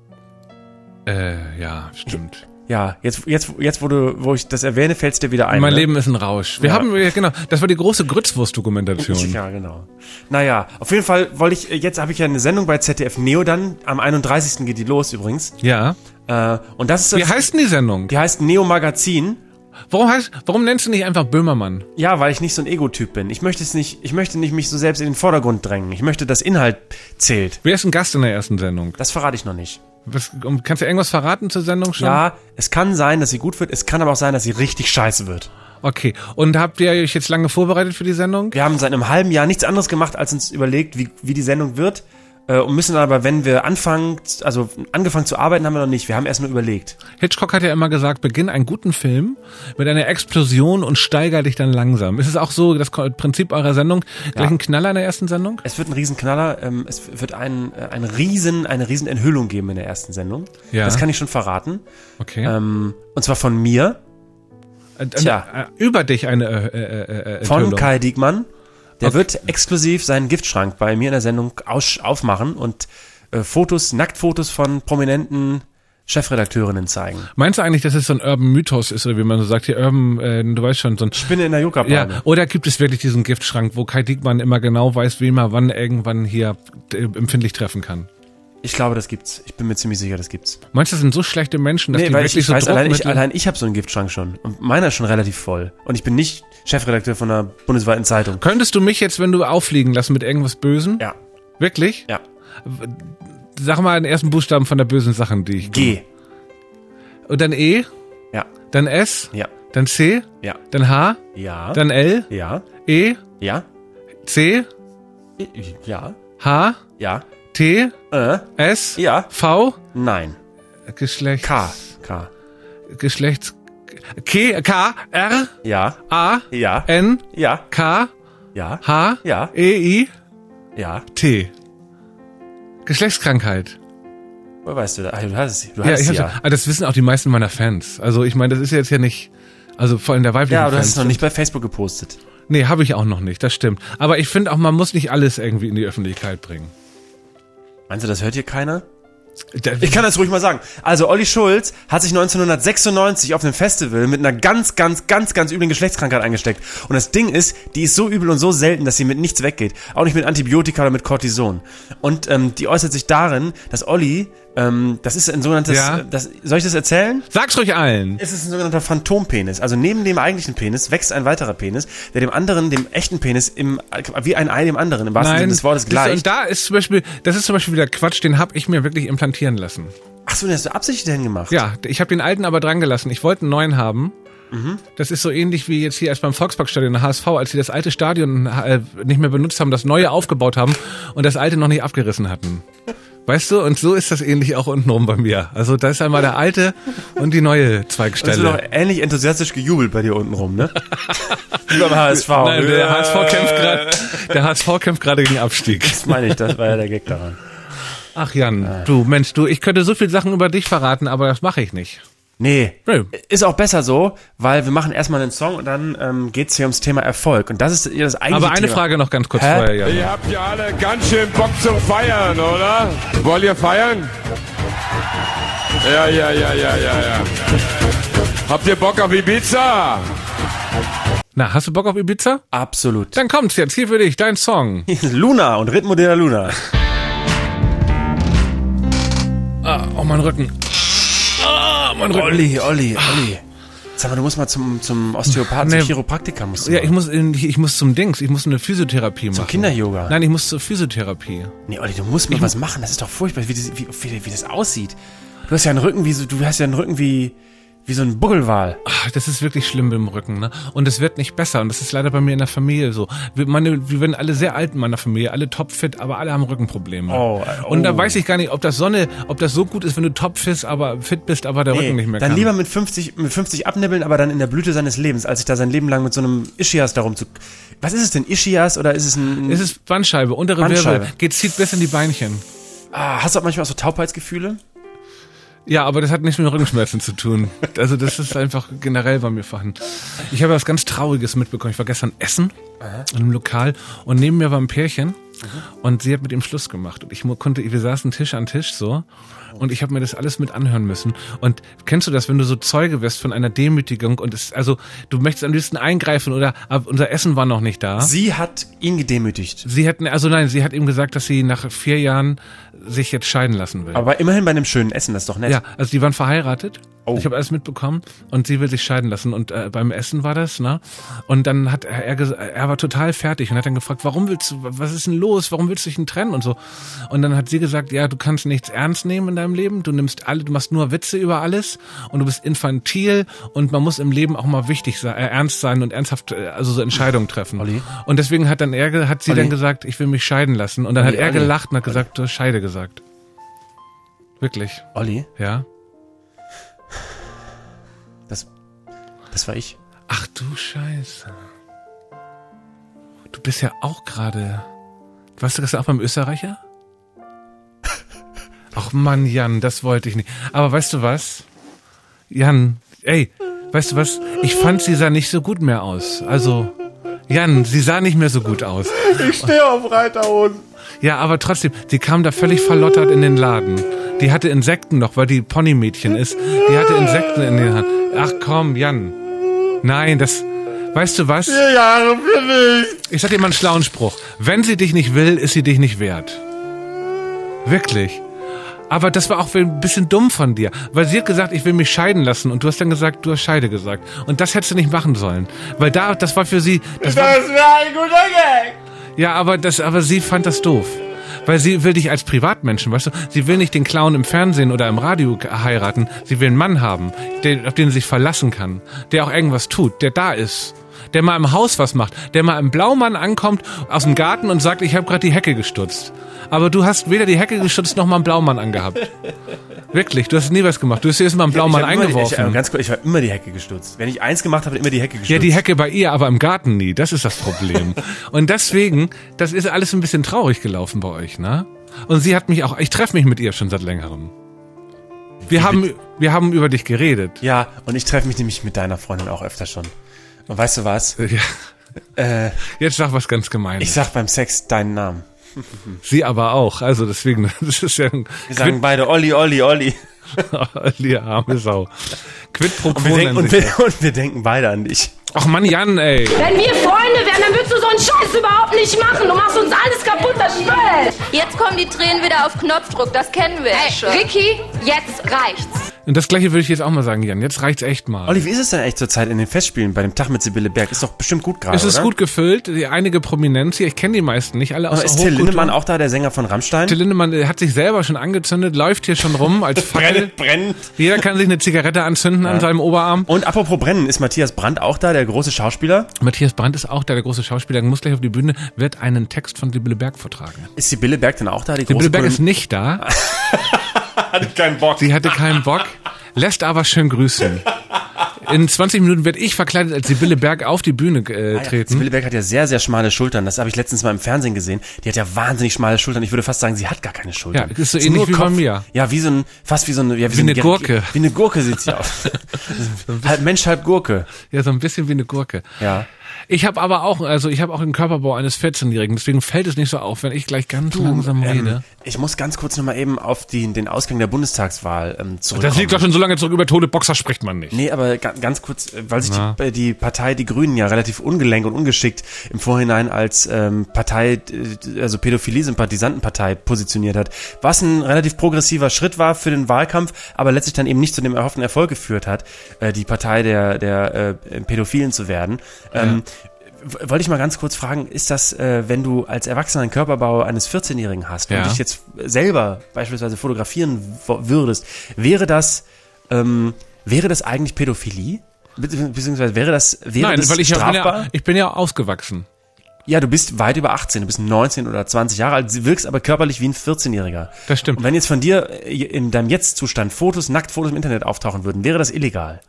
Äh, ja, stimmt. Ja, jetzt, jetzt, jetzt, wo du, wo ich das erwähne, fällt's dir wieder ein. Mein ne? Leben ist ein Rausch. Wir Ja. haben, genau, das war die große Grützwurst-Dokumentation. Ja, genau. Naja, auf jeden Fall wollte ich, jetzt habe ich ja eine Sendung bei Z D F Neo dann, am einunddreißigsten geht die los übrigens. Ja. Äh, und das ist Wie das, heißt denn die Sendung? die heißt Neo Magazin. Warum heißt, warum nennst du nicht einfach Böhmermann? Ja, weil ich nicht so ein Ego-Typ bin. Ich möchte es nicht, ich möchte nicht mich so selbst in den Vordergrund drängen. Ich möchte, dass Inhalt zählt. Wer ist ein Gast in der ersten Sendung? Das verrate ich noch nicht. Was, um, kannst du irgendwas verraten zur Sendung schon? Ja, es kann sein, dass sie gut wird, es kann aber auch sein, dass sie richtig scheiße wird. Okay. Und habt ihr euch jetzt lange vorbereitet für die Sendung? Wir haben seit einem halben Jahr nichts anderes gemacht, als uns überlegt, wie, wie die Sendung wird. Äh, und müssen aber, wenn wir anfangen, also angefangen zu arbeiten haben wir noch nicht. Wir haben erst nur überlegt. Hitchcock hat ja immer gesagt, beginn einen guten Film mit einer Explosion und steiger dich dann langsam. Ist es auch so das Prinzip eurer Sendung? Gleich Ja. ein Knaller in der ersten Sendung? Es wird ein Riesenknaller. Ähm, es wird ein, äh, ein Riesen, eine Riesenenthüllung geben in der ersten Sendung. Ja. Das kann ich schon verraten. Okay. Ähm, und zwar von mir, Äh, tja. äh, über dich eine äh, äh, äh, von Enthüllung. Kai Diekmann. Der Okay. wird exklusiv seinen Giftschrank bei mir in der Sendung aus, aufmachen und äh, Fotos, Nacktfotos von prominenten Chefredakteurinnen zeigen. Meinst du eigentlich, dass es so ein Urban Mythos ist, oder wie man so sagt, hier Urban, äh, du weißt schon, so ein... Spinne in der Ja, Yucca-Palme. oder gibt es wirklich diesen Giftschrank, wo Kai Diekmann immer genau weiß, wen man wann irgendwann hier äh, empfindlich treffen kann? Ich glaube, das gibt's. Ich bin mir ziemlich sicher, das gibt's. Meinst du, das sind so schlechte Menschen, dass Nee, die weil ich, wirklich ich so weiß, allein ich, Druckmittel... allein ich habe so einen Giftschrank schon. Und meiner ist schon relativ voll. Und ich bin nicht Chefredakteur von einer bundesweiten Zeitung. Könntest du mich jetzt, wenn du auffliegen lassen mit irgendwas Bösen? Ja, Wirklich? ja. Sag mal den ersten Buchstaben von der bösen Sachen, die ich... G. Und dann E, Ja, dann S, ja, dann C, ja, dann H, ja, dann L, ja, E, ja, C, ja, H, ja, T, äh, S, ja, V, nein. Geschlecht... K, K. Geschlechts... K, K, R, Ja, A, ja, N, ja, K, ja, H, ja, E, I, ja. T. Geschlechtskrankheit. Woher weißt du das? Ach, du hast es. Du Ja, hast ich es hab's, ja. ah, das wissen auch die meisten meiner Fans. Also ich meine, das ist jetzt ja nicht, also vor allem der weiblichen Ja, aber du hast Fans. es noch nicht bei Facebook gepostet. Nee, habe ich auch noch nicht, das stimmt. Aber ich finde auch, man muss nicht alles irgendwie in die Öffentlichkeit bringen. Meinst du, das hört hier keiner? Ich kann das ruhig mal sagen. Also Olli Schulz hat sich neunzehnhundertsechsundneunzig auf einem Festival mit einer ganz, ganz, ganz, ganz üblen Geschlechtskrankheit angesteckt. Und das Ding ist, die ist so übel und so selten, dass sie mit nichts weggeht. Auch nicht mit Antibiotika oder mit Cortison. Und ähm, die äußert sich darin, dass Olli, ähm, das ist ein sogenanntes, Ja. das, soll ich das erzählen? Sag's ruhig allen. Es ist ein sogenannter Phantompenis. Also neben dem eigentlichen Penis wächst ein weiterer Penis, der dem anderen, dem echten Penis, im wie ein Ei dem anderen, im wahrsten Sinne des Wortes, das- gleicht. Und da ist zum Beispiel, das ist zum Beispiel wieder Quatsch, den habe ich mir wirklich implantieren lassen. Ach so, den hast du absichtlich dahin gemacht? Ja, ich habe den alten aber dran gelassen. Ich wollte einen neuen haben. Mhm. Das ist so ähnlich wie jetzt hier als beim Volksparkstadion der H S V, als sie das alte Stadion äh, nicht mehr benutzt haben, das neue aufgebaut haben und das alte noch nicht abgerissen hatten. Weißt du, und so ist das ähnlich auch untenrum bei mir. Also da ist einmal der alte und die neue Das Zweigstelle. wird doch ähnlich enthusiastisch gejubelt bei dir unten rum, ne? Wie beim H S V. Nein, der H S V kämpft gerade, der H S V kämpft gerade gegen Abstieg. Das meine ich, das war ja der Gag daran. Ach Jan, du Mensch, du, ich könnte so viel Sachen über dich verraten, aber das mache ich nicht. Nee, Nö. ist auch besser so, weil wir machen erstmal einen Song und dann ähm, geht's hier ums Thema Erfolg. Und das ist ja das eigentliche Aber eine Thema. Frage noch ganz kurz Hä? vorher, Jan. Ihr habt ja alle ganz schön Bock zum Feiern, oder? Wollt ihr feiern? Ja, ja, ja, ja, ja, ja. Habt ihr Bock auf Ibiza? Na, hast du Bock auf Ibiza? Absolut. Dann kommt's jetzt, hier für dich, dein Song. Luna und Rhythmo de la Luna. Ah, oh, mein Rücken. Ah, mein Rücken. Olli, Olli, Olli. Sag mal, du musst mal zum, zum Osteopathen, Nee. zum Chiropraktiker. Musst du Ja, mal. ich muss, in, ich muss zum Dings, ich muss eine Physiotherapie machen. Kinder-Yoga. Nein, ich muss zur Physiotherapie. Nee, Olli, du musst mal was machen. Das ist doch furchtbar, wie das, wie, wie, wie das aussieht. Du hast ja einen Rücken wie so, du hast ja einen Rücken wie, wie so ein Buggelwal. Ach, das ist wirklich schlimm im Rücken, ne? Und es wird nicht besser. Und das ist leider bei mir in der Familie so. Wir, meine, wir werden alle sehr alt in meiner Familie, alle topfit, aber alle haben Rückenprobleme. Oh, oh. Und da weiß ich gar nicht, ob das Sonne, ob das so gut ist, wenn du topfit, aber fit bist, aber der Rücken nicht mehr dann kann. lieber mit fünfzig, mit fünfzig abnibbeln, aber dann in der Blüte seines Lebens, als sich da sein Leben lang mit so einem Ischias darum zu... Was ist es denn? Ischias oder ist es ein... Es ist Bandscheibe, untere Bandscheibe. Wirbel, geht, zieht bis in die Beinchen. ah, hast du auch manchmal auch so Taubheitsgefühle? Ja, aber das hat nichts mit Rückenschmerzen zu tun. Also das ist einfach generell bei mir vorhanden. Ich habe was ganz Trauriges mitbekommen. Ich war gestern essen in einem Lokal und neben mir war ein Pärchen und sie hat mit ihm Schluss gemacht. Und ich mu- konnte, wir saßen Tisch an Tisch so und ich habe mir das alles mit anhören müssen. Und kennst du das, wenn du so Zeuge wirst von einer Demütigung und es, also du möchtest am liebsten eingreifen oder aber unser Essen war noch nicht da. Sie hat ihn gedemütigt. Sie hat, also nein, sie hat ihm gesagt, dass sie nach vier Jahren sich jetzt scheiden lassen will. Aber immerhin bei einem schönen Essen, das ist doch nett. Ja, also die waren verheiratet. Oh. Ich habe alles mitbekommen und sie will sich scheiden lassen und äh, beim Essen war das, ne? Und dann hat er, er ges- er war total fertig und hat dann gefragt, warum willst du, was ist denn los? Warum willst du dich denn trennen und so? Und dann hat sie gesagt, ja, du kannst nichts ernst nehmen in deinem Leben, du nimmst alle, du machst nur Witze über alles und du bist infantil und man muss im Leben auch mal wichtig sein, äh, ernst sein und ernsthaft, äh, also so Entscheidungen treffen. Olli? Und deswegen hat dann er, ge- hat sie Olli? dann gesagt, ich will mich scheiden lassen und dann Olli, hat er Olli. gelacht und hat gesagt, du hast Scheide gesagt. Wirklich, Olli, ja? das, das war ich. Ach du Scheiße. Du bist ja auch gerade... Warst du das auch beim Österreicher? Ach Mann, Jan, das wollte ich nicht. Aber weißt du was? Jan, ey, weißt du was? Ich fand, sie sah nicht so gut mehr aus. Also, Jan, sie sah nicht mehr so gut aus. Ich stehe auf Reiterhosen. Ja, aber trotzdem, sie kam da völlig verlottert in den Laden. Die hatte Insekten noch, weil die Ponymädchen ist. Die hatte Insekten in den Hand. Ach komm, Jan. Nein, das... Weißt du was? Vier Jahre für mich. Ich sag dir mal einen schlauen Spruch. Wenn sie dich nicht will, ist sie dich nicht wert. Wirklich. Aber das war auch ein bisschen dumm von dir. Weil sie hat gesagt, ich will mich scheiden lassen. Und du hast dann gesagt, du hast Scheide gesagt. Und das hättest du nicht machen sollen. Weil da, das war für sie... Das war, Das wäre ein guter Gag. ja, aber, das, aber sie fand das doof. Weil sie will dich als Privatmenschen, weißt du? Sie will nicht den Clown im Fernsehen oder im Radio heiraten. Sie will einen Mann haben, den, auf den sie sich verlassen kann. Der auch irgendwas tut, der da ist. Der mal im Haus was macht. Der mal im Blaumann ankommt aus dem Garten und sagt, ich habe gerade die Hecke gestutzt. Aber du hast weder die Hecke gestutzt noch mal einen Blaumann angehabt. Wirklich, du hast nie was gemacht. Du hast erst mal einen Blaumann ich hab immer die- eingeworfen. Ich, äh, ganz kurz, ich habe immer die Hecke gestutzt. Wenn ich eins gemacht habe, immer die Hecke gestutzt. Ja, die Hecke bei ihr, aber im Garten nie. Das ist das Problem. Und deswegen, das ist alles ein bisschen traurig gelaufen bei euch, ne? Und sie hat mich auch, ich treffe mich mit ihr schon seit längerem. Wir haben, wir haben über dich geredet. Ja, und ich treffe mich nämlich mit deiner Freundin auch öfter schon. Und weißt du was? Ja. Äh, Jetzt sag was ganz Gemeines. ich sag beim Sex deinen Namen. Sie aber auch. Also deswegen, das ist ja ein Wir sagen beide Olli, Olli, Olli. die arme Sau. Quid pro Und wir, quo denken, nennt und, sich wir, und wir denken beide an dich. Ach Mann, Jan, ey. Wenn wir Freunde wären, dann würdest du so einen Scheiß überhaupt nicht machen. Du machst uns alles kaputt, das schwört. Jetzt kommen die Tränen wieder auf Knopfdruck, das kennen wir Ey, schon. Ricky, jetzt reicht's. Und das Gleiche würde ich jetzt auch mal sagen, Jan. Jetzt reicht's echt mal. Olli, wie ist es denn eigentlich zurzeit in den Festspielen bei dem Tag mit Sibylle Berg? Ist doch bestimmt gut gerade, Es ist oder? gut gefüllt, die, einige Prominenz hier, ich kenne die meisten nicht, alle aus Aber der ist Till Hochkultur. Lindemann auch da, der Sänger von Rammstein? Till Lindemann äh, hat sich selber schon angezündet, läuft hier schon rum als Fackel. brennt. Jeder kann sich eine Zigarette anzünden an seinem Oberarm. Und apropos brennen, ist Matthias Brandt auch da, der große Schauspieler? Matthias Brandt ist auch da, der große Schauspieler, muss gleich auf die Bühne, wird einen Text von Sibylle Berg vortragen. Ist Sibylle Berg denn auch da, die Sibylle große Berg ist Polen- nicht da, Hatte keinen Bock. sie hatte keinen Bock, lässt aber schön grüßen. In zwanzig Minuten werde ich verkleidet als Sibylle Berg auf die Bühne äh, treten. Sibylle Berg hat ja sehr, sehr schmale Schultern. Das habe ich letztens mal im Fernsehen gesehen. Die hat ja wahnsinnig schmale Schultern. Ich würde fast sagen, sie hat gar keine Schultern. Ja, ist so Ist ähnlich nur wie bei Kopf. mir. Ja, wie so ein, fast wie so eine, ja, wie, so eine ein- Gurke. Wie eine Gurke sieht sie aus. halb Mensch, halb Gurke. Ja, so ein bisschen wie eine Gurke. Ja. Ich habe aber auch, also ich habe auch den Körperbau eines vierzehnjährigen, deswegen fällt es nicht so auf, wenn ich gleich ganz langsam Ähm, rede. ich muss ganz kurz nochmal eben auf die, den Ausgang der Bundestagswahl ähm, zurückkommen. Das liegt doch schon so lange zurück, über tote Boxer spricht man nicht. Nee, aber ga- ganz kurz, äh, weil sich Na. die, äh, die Partei Die Grünen ja relativ ungelenk und ungeschickt im Vorhinein als ähm, Partei, äh, also Pädophilie-Sympathisantenpartei positioniert hat, was ein relativ progressiver Schritt war für den Wahlkampf, aber letztlich dann eben nicht zu dem erhofften Erfolg geführt hat, äh, die Partei der, der äh, Pädophilen zu werden. Ähm, w- Wollte ich mal ganz kurz fragen, ist das, äh, wenn du als Erwachsener einen Körperbau eines vierzehnjährigen hast, wenn Ja. du dich jetzt selber beispielsweise fotografieren wo- würdest, wäre das, ähm, wäre das eigentlich Pädophilie? Be beziehungsweise wäre das, wäre Nein, das weil ich, ja, bin strafbar? ja, ich bin ja ausgewachsen. Ja, du bist weit über achtzehn, du bist neunzehn oder zwanzig Jahre alt, wirkst aber körperlich wie ein vierzehnjähriger. Das stimmt. Und wenn jetzt von dir äh, in deinem Jetzt-Zustand Fotos, Nacktfotos im Internet auftauchen würden, wäre das illegal?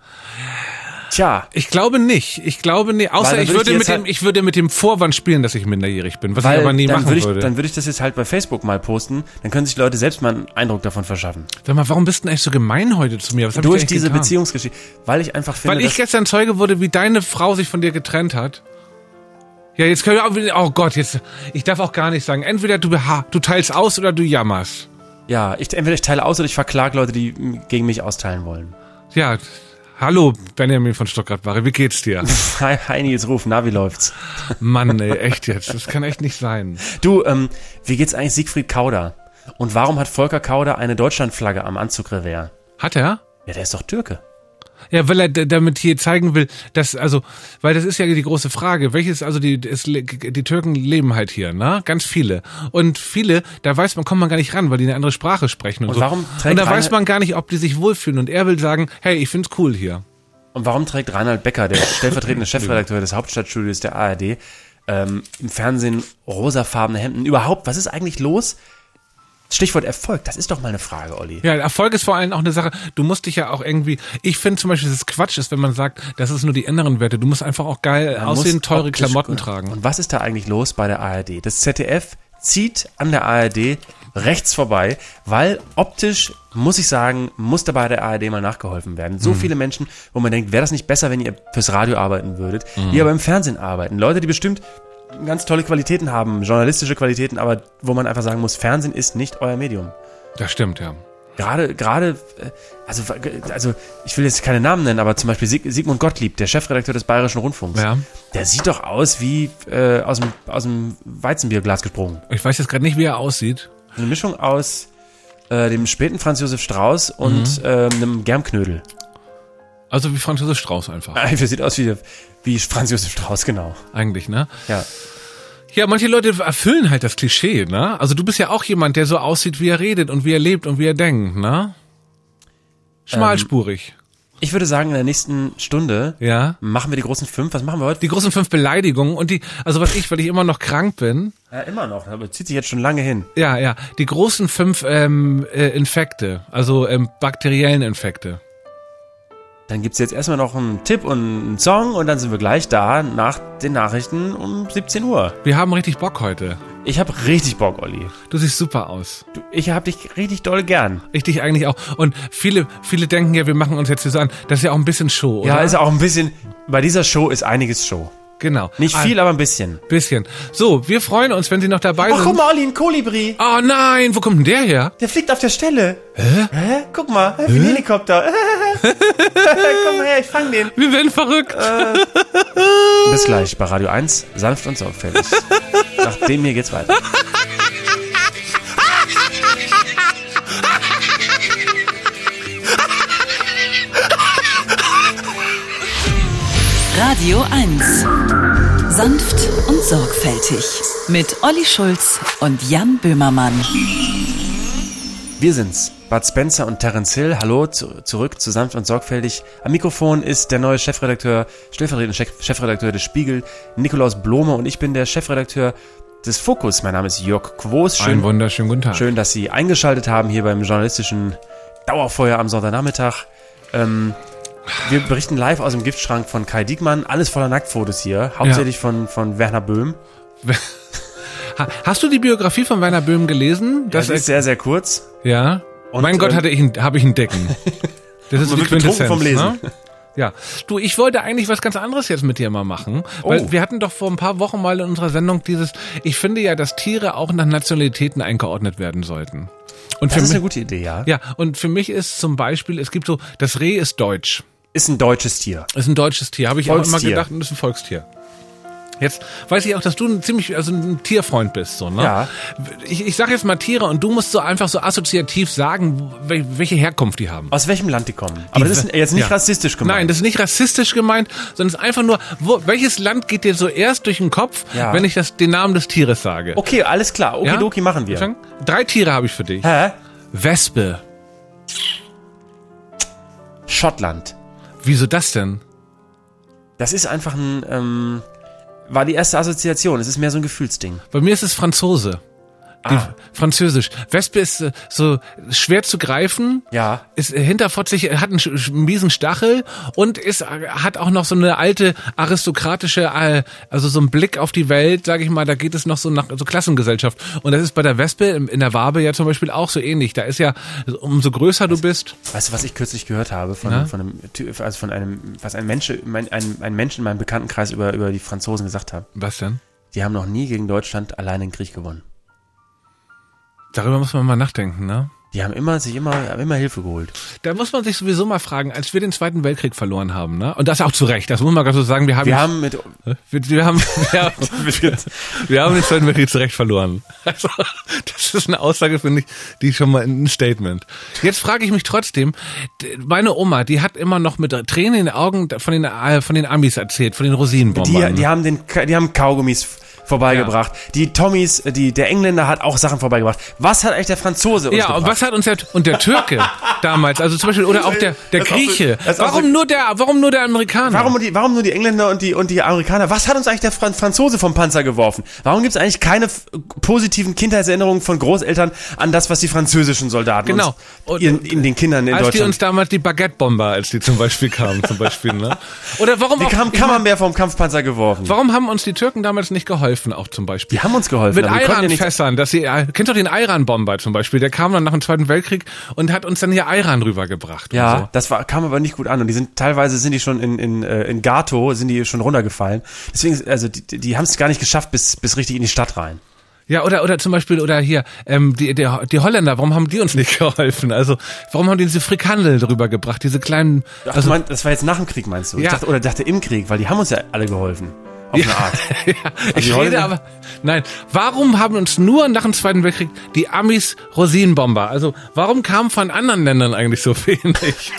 Tja, Ich glaube nicht. Ich glaube nicht. Außer Weil dann ich würde ich würde jetzt mit dem, halt- ich würde mit dem Vorwand spielen, dass ich minderjährig bin, was weil ich aber nie dann machen würde ich, würde. dann würde ich das jetzt halt bei Facebook mal posten, dann können sich Leute selbst mal einen Eindruck davon verschaffen. Sag mal, warum bist du denn eigentlich so gemein heute zu mir? Was hab Durch ich denn eigentlich diese getan? Beziehungsgeschichte, weil ich einfach finde, Weil ich dass- gestern Zeuge wurde, wie deine Frau sich von dir getrennt hat. Ja, jetzt können wir auch wieder, oh Gott, jetzt, ich darf auch gar nicht sagen. Entweder du, ha, du teilst aus oder du jammerst. ja, ich, entweder ich teile aus oder ich verklage Leute, die m, gegen mich austeilen wollen. Ja, hallo, Benjamin von Stuttgart-Barre, wie geht's dir? Hi, hi Nils Ruf, na, wie läuft's? Mann, ey, echt jetzt, das kann echt nicht sein. Du, ähm, wie geht's eigentlich Siegfried Kauder? Und warum hat Volker Kauder eine Deutschlandflagge am Anzugrevers? Hat er? Ja, der ist doch Türke. Ja, weil er d- damit hier zeigen will, dass, also, weil das ist ja die große Frage, welches, also die, es, die Türken leben halt hier, ne? Ganz viele. Und viele, da weiß man, kommt man gar nicht ran, weil die eine andere Sprache sprechen und, Und so. warum trägt und da Rainer- weiß man gar nicht, ob die sich wohlfühlen. Und er will sagen, hey, ich find's cool hier. Und warum trägt Reinhard Becker, der stellvertretende Chefredakteur des Hauptstadtstudios der A R D, ähm, im Fernsehen rosafarbene Hemden? Überhaupt, was ist eigentlich los? Stichwort Erfolg, das ist doch mal eine Frage, Olli. Ja, Erfolg ist vor allem auch eine Sache, du musst dich ja auch irgendwie, ich finde zum Beispiel, dass es Quatsch ist, wenn man sagt, das ist nur die inneren Werte. Du musst einfach auch geil Man aussehen, muss teure optisch- Klamotten tragen. Und was ist da eigentlich los bei der A R D? Das Z D F zieht an der A R D rechts vorbei, weil optisch, muss ich sagen, muss da bei der A R D mal nachgeholfen werden. Mhm. So viele Menschen, wo man denkt, wäre das nicht besser, wenn ihr fürs Radio arbeiten würdet, Mhm. die aber im Fernsehen arbeiten. Leute, die bestimmt ganz tolle Qualitäten haben, journalistische Qualitäten, aber wo man einfach sagen muss, Fernsehen ist nicht euer Medium. Das stimmt, ja. Gerade, gerade, äh, also, also, ich will jetzt keine Namen nennen, aber zum Beispiel Sieg, Sigmund Gottlieb, der Chefredakteur des Bayerischen Rundfunks, Ja. der sieht doch aus wie äh, aus dem, aus dem Weizenbierglas gesprungen. Ich weiß jetzt gerade nicht, wie er aussieht. Eine Mischung aus äh, dem späten Franz Josef Strauß und Mhm. äh, einem Germknödel. Also wie Franz Josef Strauß einfach. Ah, der sieht aus wie, wie Franz Josef Strauß, genau. Eigentlich, ne? Ja. Ja, manche Leute erfüllen halt das Klischee, ne? Also du bist ja auch jemand, der so aussieht, wie er redet und wie er lebt und wie er denkt, ne? Schmalspurig. Ich würde sagen, in der nächsten Stunde Ja. machen wir die großen fünf. Was machen wir heute? Die großen fünf Beleidigungen und die, also was ich, weil ich immer noch krank bin, Ja, immer noch, aber zieht sich jetzt schon lange hin. ja, ja, die großen fünf ähm, äh, Infekte, also ähm, bakteriellen Infekte. Dann gibt's jetzt erstmal noch einen Tipp und einen Song und dann sind wir gleich da nach den Nachrichten um siebzehn Uhr. Wir haben richtig Bock heute. Ich habe richtig Bock, Olli. Du siehst super aus. Du, ich hab dich richtig doll gern. Ich dich eigentlich auch. Und viele, viele denken ja, wir machen uns jetzt hier so an. Das ist ja auch ein bisschen Show, oder? Ja, ist auch ein bisschen, bei dieser Show ist einiges Show. Genau. Nicht viel, aber ein bisschen. Bisschen. So, wir freuen uns, wenn Sie noch dabei Ach, sind. guck mal, Olli, ein Kolibri. Oh nein, wo kommt denn der her? Der fliegt auf der Stelle. Hä? Hä? Guck mal, wie ein Helikopter. Komm mal her, ich fang den. Wir werden verrückt. Äh. Bis gleich bei Radio eins, sanft und sorgfältig. Nach dem hier geht's weiter. Radio eins. Sanft und sorgfältig. Mit Olli Schulz und Jan Böhmermann. Wir sind's. Bud Spencer und Terence Hill. Hallo, zu, zurück zu Sanft und Sorgfältig. Am Mikrofon ist der neue Chefredakteur, stellvertretende Chef, Chefredakteur des Spiegel, Nikolaus Blome, und ich bin der Chefredakteur des Fokus. Mein Name ist Jörg Quos. Schön, Einen wunderschönen guten Tag. Schön, dass Sie eingeschaltet haben hier beim journalistischen Dauerfeuer am Sonntagnachmittag. Ähm, wir berichten live aus dem Giftschrank von Kai Diekmann. Alles voller Nacktfotos hier. Hauptsächlich ja. von, von Werner Böhm. Hast du die Biografie von Werner Böhm gelesen? Das, das ist sehr, sehr kurz. Ja. Und, mein Gott, ähm, hatte ich ein, habe ich einen Decken. Das ist die Quintessenz vom Lesen. Ne? Ja. Du, ich wollte eigentlich was ganz anderes jetzt mit dir mal machen. Weil oh. wir hatten doch vor ein paar Wochen mal in unserer Sendung dieses, ich finde ja, dass Tiere auch nach Nationalitäten eingeordnet werden sollten. Und das für ist mich, eine gute Idee, ja. Ja, und für mich ist zum Beispiel, es gibt so, das Reh ist deutsch. Ist ein deutsches Tier. Ist ein deutsches Tier, habe ich auch immer Volkstier. gedacht, und ist ein Volkstier. Jetzt weiß ich auch, dass du ein ziemlich, also ein Tierfreund bist, so, ne? Ja. Ich, ich sag jetzt mal Tiere und du musst so einfach so assoziativ sagen, welche Herkunft die haben. Aus welchem Land die kommen. Aber die, das ist jetzt nicht ja. rassistisch gemeint. Nein, das ist nicht rassistisch gemeint, sondern es ist einfach nur, wo, welches Land geht dir so erst durch den Kopf, ja. wenn ich das, den Namen des Tieres sage? Okay, alles klar. Okidoki, ja? machen wir. Drei Tiere habe ich für dich. Hä? Wespe. Schottland. Wieso das denn? Das ist einfach ein, ähm, war die erste Assoziation. Es ist mehr so ein Gefühlsding. Bei mir ist es Franzose. Die ah. Französisch. Wespe ist äh, so schwer zu greifen. Ja. Ist äh, hinterfotzig, hat einen, sch- einen miesen Stachel und ist, äh, hat auch noch so eine alte aristokratische, äh, also so einen Blick auf die Welt, sage ich mal. Da geht es noch so nach so Klassengesellschaft. Und das ist bei der Wespe in, in der Wabe ja zum Beispiel auch so ähnlich. Da ist ja, umso größer du bist. Weißt du, was ich kürzlich gehört habe von, ja? von einem, also von einem, was ein Mensch, mein, ein, ein Mensch in meinem Bekanntenkreis über über die Franzosen gesagt hat? Was denn? Die haben noch nie gegen Deutschland allein den Krieg gewonnen. Darüber muss man mal nachdenken, ne? Die haben immer sich immer haben immer Hilfe geholt. Da muss man sich sowieso mal fragen, als wir den Zweiten Weltkrieg verloren haben, ne? Und das auch zu Recht, das muss man ganz so sagen, wir haben wir haben mit wir, wir haben wir haben, wir haben den Zweiten Weltkrieg zu Recht verloren. Also, das ist eine Aussage, finde ich, die schon mal ein Statement. Jetzt frage ich mich trotzdem, meine Oma, die hat immer noch mit Tränen in den Augen von den von den Amis erzählt, von den Rosinenbombern. Die die haben den die haben Kaugummis vorbeigebracht. Ja. Die Tommys, die, der Engländer hat auch Sachen vorbeigebracht. Was hat eigentlich der Franzose uns Ja, gebracht? und was hat uns der, und der Türke damals, also zum Beispiel, oder auch der, der Grieche. So, warum so, nur der, warum nur der Amerikaner? Warum, die, warum nur die Engländer und die, und die Amerikaner? Was hat uns eigentlich der Franzose vom Panzer geworfen? Warum gibt es eigentlich keine f- positiven Kindheitserinnerungen von Großeltern an das, was die französischen Soldaten genau. uns in, in den Kindern in als Deutschland... Als die uns damals die Baguette-Bomber, als die zum Beispiel kamen, zum Beispiel, ne? Oder warum die auch... Die haben Camembert vom Kampfpanzer geworfen. Warum haben uns die Türken damals nicht geholfen, auch zum Beispiel? Die haben uns geholfen. Mit Iran-Fässern, dass sie, kennt doch den Iran-Bomber zum Beispiel, der kam dann nach dem Zweiten Weltkrieg und hat uns dann hier Iran rübergebracht. Ja, so. das war, kam aber nicht gut an und die sind, teilweise sind die schon in, in, in Gato, sind die schon runtergefallen. Deswegen, also, die, die haben es gar nicht geschafft bis, bis richtig in die Stadt rein. Ja, oder oder zum Beispiel, oder hier, ähm, die, die, die Holländer, warum haben die uns nicht geholfen? Also, warum haben die diese Frikandel drüber gebracht, diese kleinen... Ach, also, du meinst, das war jetzt nach dem Krieg, meinst du? Ja. Ich dachte, oder dachte im Krieg, weil die haben uns ja alle geholfen. Auf ja, eine Art. ja, ich rede aber, nein, warum haben uns nur nach dem Zweiten Weltkrieg die Amis Rosinenbomber? Also, warum kam von anderen Ländern eigentlich so wenig?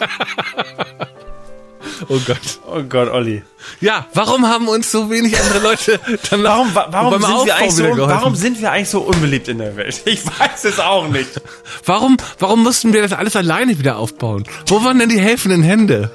Oh Gott. Oh Gott, Olli. Ja, warum haben uns so wenig andere Leute dann warum, warum, sind wir eigentlich so, warum sind wir eigentlich so unbeliebt in der Welt? Ich weiß es auch nicht. Warum, warum mussten wir das alles alleine wieder aufbauen? Wo waren denn die helfenden Hände?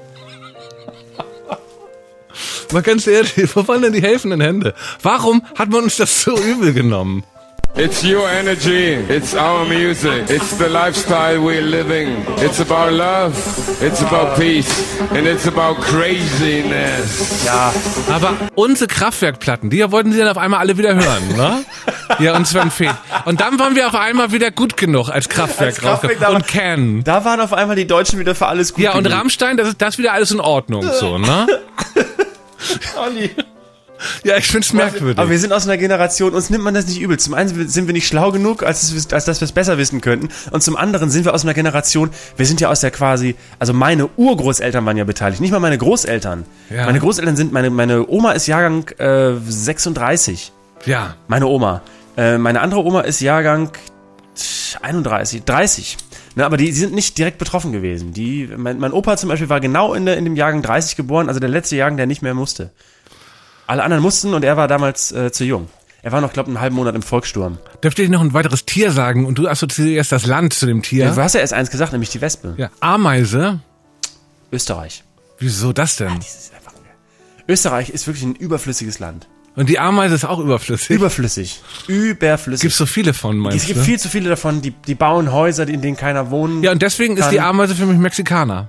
Mal ganz ehrlich, wo waren denn die helfenden Hände? Warum hat man uns das so übel genommen? It's your energy, it's our music, it's the lifestyle we're living. It's about love, it's about peace, and it's about craziness. Ja, aber unsere Kraftwerkplatten, die wollten sie dann auf einmal alle wieder hören, ne? Ja, und Sven Feth. Und dann waren wir auf einmal wieder gut genug als Kraftwerk, als Kraftwerk raus. Und Can. Da waren auf einmal die Deutschen wieder für alles gut. Ja, und genug. Rammstein, das ist das wieder alles in Ordnung, so, ne? Olli. Ja, ich find's merkwürdig. Aber wir sind aus einer Generation, uns nimmt man das nicht übel. Zum einen sind wir nicht schlau genug, als, es, als dass wir es besser wissen könnten. Und zum anderen sind wir aus einer Generation, wir sind ja aus der quasi, also meine Urgroßeltern waren ja beteiligt, nicht mal meine Großeltern. Ja. Meine Großeltern sind, meine, meine Oma ist Jahrgang äh, sechsunddreißig. Ja. Meine Oma. Äh, meine andere Oma ist Jahrgang einunddreißig, dreißig. Ne, aber die, die sind nicht direkt betroffen gewesen. Die, mein, mein Opa zum Beispiel war genau in, der, in dem Jahrgang dreißig geboren, also der letzte Jahrgang, der nicht mehr musste. Alle anderen mussten und er war damals äh, zu jung. Er war noch, glaube ich, einen halben Monat im Volkssturm. Dürfte ich noch ein weiteres Tier sagen und du assoziierst das Land zu dem Tier? Ja, du hast ja erst eins gesagt, nämlich die Wespe. Ja, Ameise. Österreich. Wieso das denn? Ja, dieses ist einfach, Österreich ist wirklich ein überflüssiges Land. Und die Ameise ist auch überflüssig? Überflüssig. Überflüssig. Gibt's so viele von, meinst du? Es gibt viel zu viele davon, die, die bauen Häuser, in denen keiner wohnen Ja, und deswegen kann. ist die Ameise für mich Mexikaner.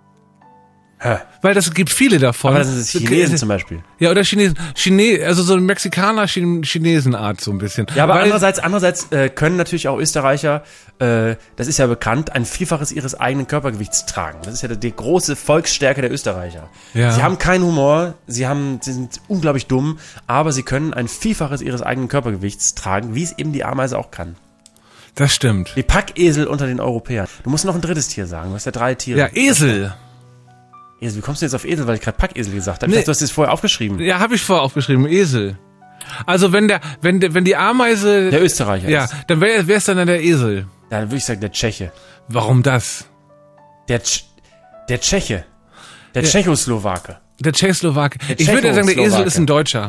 Hä? Weil das gibt viele davon. Aber das sind Chinesen zum Beispiel. Ja, oder Chinesen. Chine, also so eine Mexikaner-Chinesenart so ein bisschen. Ja, aber Weil, andererseits, andererseits äh, können natürlich auch Österreicher, äh, das ist ja bekannt, ein Vielfaches ihres eigenen Körpergewichts tragen. Das ist ja die, die große Volksstärke der Österreicher. Ja. Sie haben keinen Humor, sie haben, sie sind unglaublich dumm, aber sie können ein Vielfaches ihres eigenen Körpergewichts tragen, wie es eben die Ameise auch kann. Das stimmt. Die Packesel unter den Europäern. Du musst noch ein drittes Tier sagen, du hast ja drei Tiere. Ja, Esel. Esel, wie kommst du jetzt auf Esel, weil ich gerade Packesel gesagt habe? Ich Nee. dachte, du hast das vorher aufgeschrieben. Ja, habe ich vorher aufgeschrieben, Esel. Also wenn der, wenn der, wenn die Ameise, Der Österreicher ja, ist. dann wäre es dann der Esel. Dann würde ich sagen, der Tscheche. Warum das? Der, Tsch der Tscheche. Der Ja. Tschechoslowake. Der Tschechoslowake. Der Ich würde ja sagen, der Esel Tschechoslowake. ist ein Deutscher.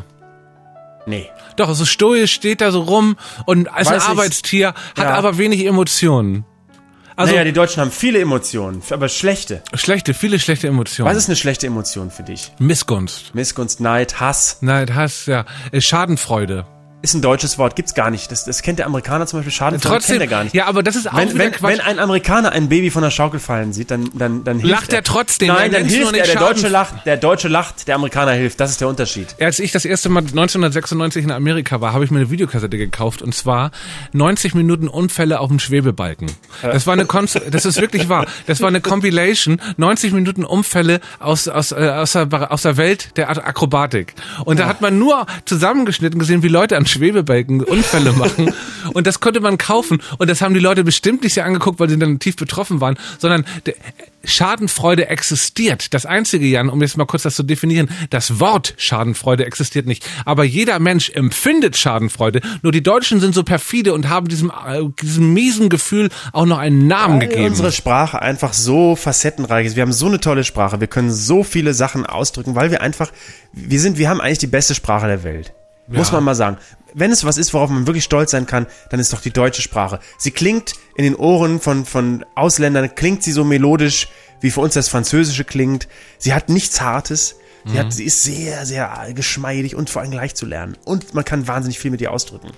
Nee. Doch, so stoisch steht da so rum und als Weiß ein ich. Arbeitstier, hat Ja. aber wenig Emotionen. Also naja, die Deutschen haben viele Emotionen, aber schlechte. schlechte, viele schlechte Emotionen. Was ist eine schlechte Emotion für dich? Missgunst? Missgunst, Neid, Hass. Nein, Hass, ja. Äh, Schadenfreude. Ist ein deutsches Wort, gibt's gar nicht. Das, das kennt der Amerikaner zum Beispiel, Schadenfreude Trotzdem, kennt er gar nicht. ja, aber das ist auch Wenn, wieder wenn, Quatsch. wenn ein Amerikaner ein Baby von der Schaukel fallen sieht, dann, dann, dann hilft Lacht er trotzdem, Nein, er dann nennt's hilft nur nicht er. Der Deutsche Schaden- lacht, der Deutsche lacht, der Amerikaner hilft. Das ist der Unterschied. Als ich das erste Mal neunzehnhundertsechsundneunzig in Amerika war, habe ich mir eine Videokassette gekauft und zwar neunzig Minuten Unfälle auf dem Schwebebalken. Das war eine Kon das ist wirklich wahr. Das war eine Compilation, neunzig Minuten Unfälle aus aus äh, aus der, aus der Welt der Akrobatik. Und da hat man nur zusammengeschnitten gesehen, wie Leute an Schwebebalken Unfälle machen und das konnte man kaufen und das haben die Leute bestimmt nicht sehr angeguckt, weil sie dann tief betroffen waren, sondern der Schadenfreude existiert. Das einzige, Jan, um jetzt mal kurz das zu definieren, das Wort Schadenfreude existiert nicht. Aber jeder Mensch empfindet Schadenfreude. Nur die Deutschen sind so perfide und haben diesem, äh, diesem miesen Gefühl auch noch einen Namen Weil gegeben. unsere Sprache einfach so facettenreich ist. Wir haben so eine tolle Sprache. Wir können so viele Sachen ausdrücken, weil wir einfach, wir sind, wir haben eigentlich die beste Sprache der Welt. Muss man mal sagen. Wenn es was ist, worauf man wirklich stolz sein kann, dann ist doch die deutsche Sprache. Sie klingt in den Ohren von, von Ausländern, klingt sie so melodisch, wie für uns das Französische klingt. Sie hat nichts Hartes. Sie, Mhm. hat, sie ist sehr, sehr geschmeidig und vor allem leicht zu lernen. Und man kann wahnsinnig viel mit ihr ausdrücken.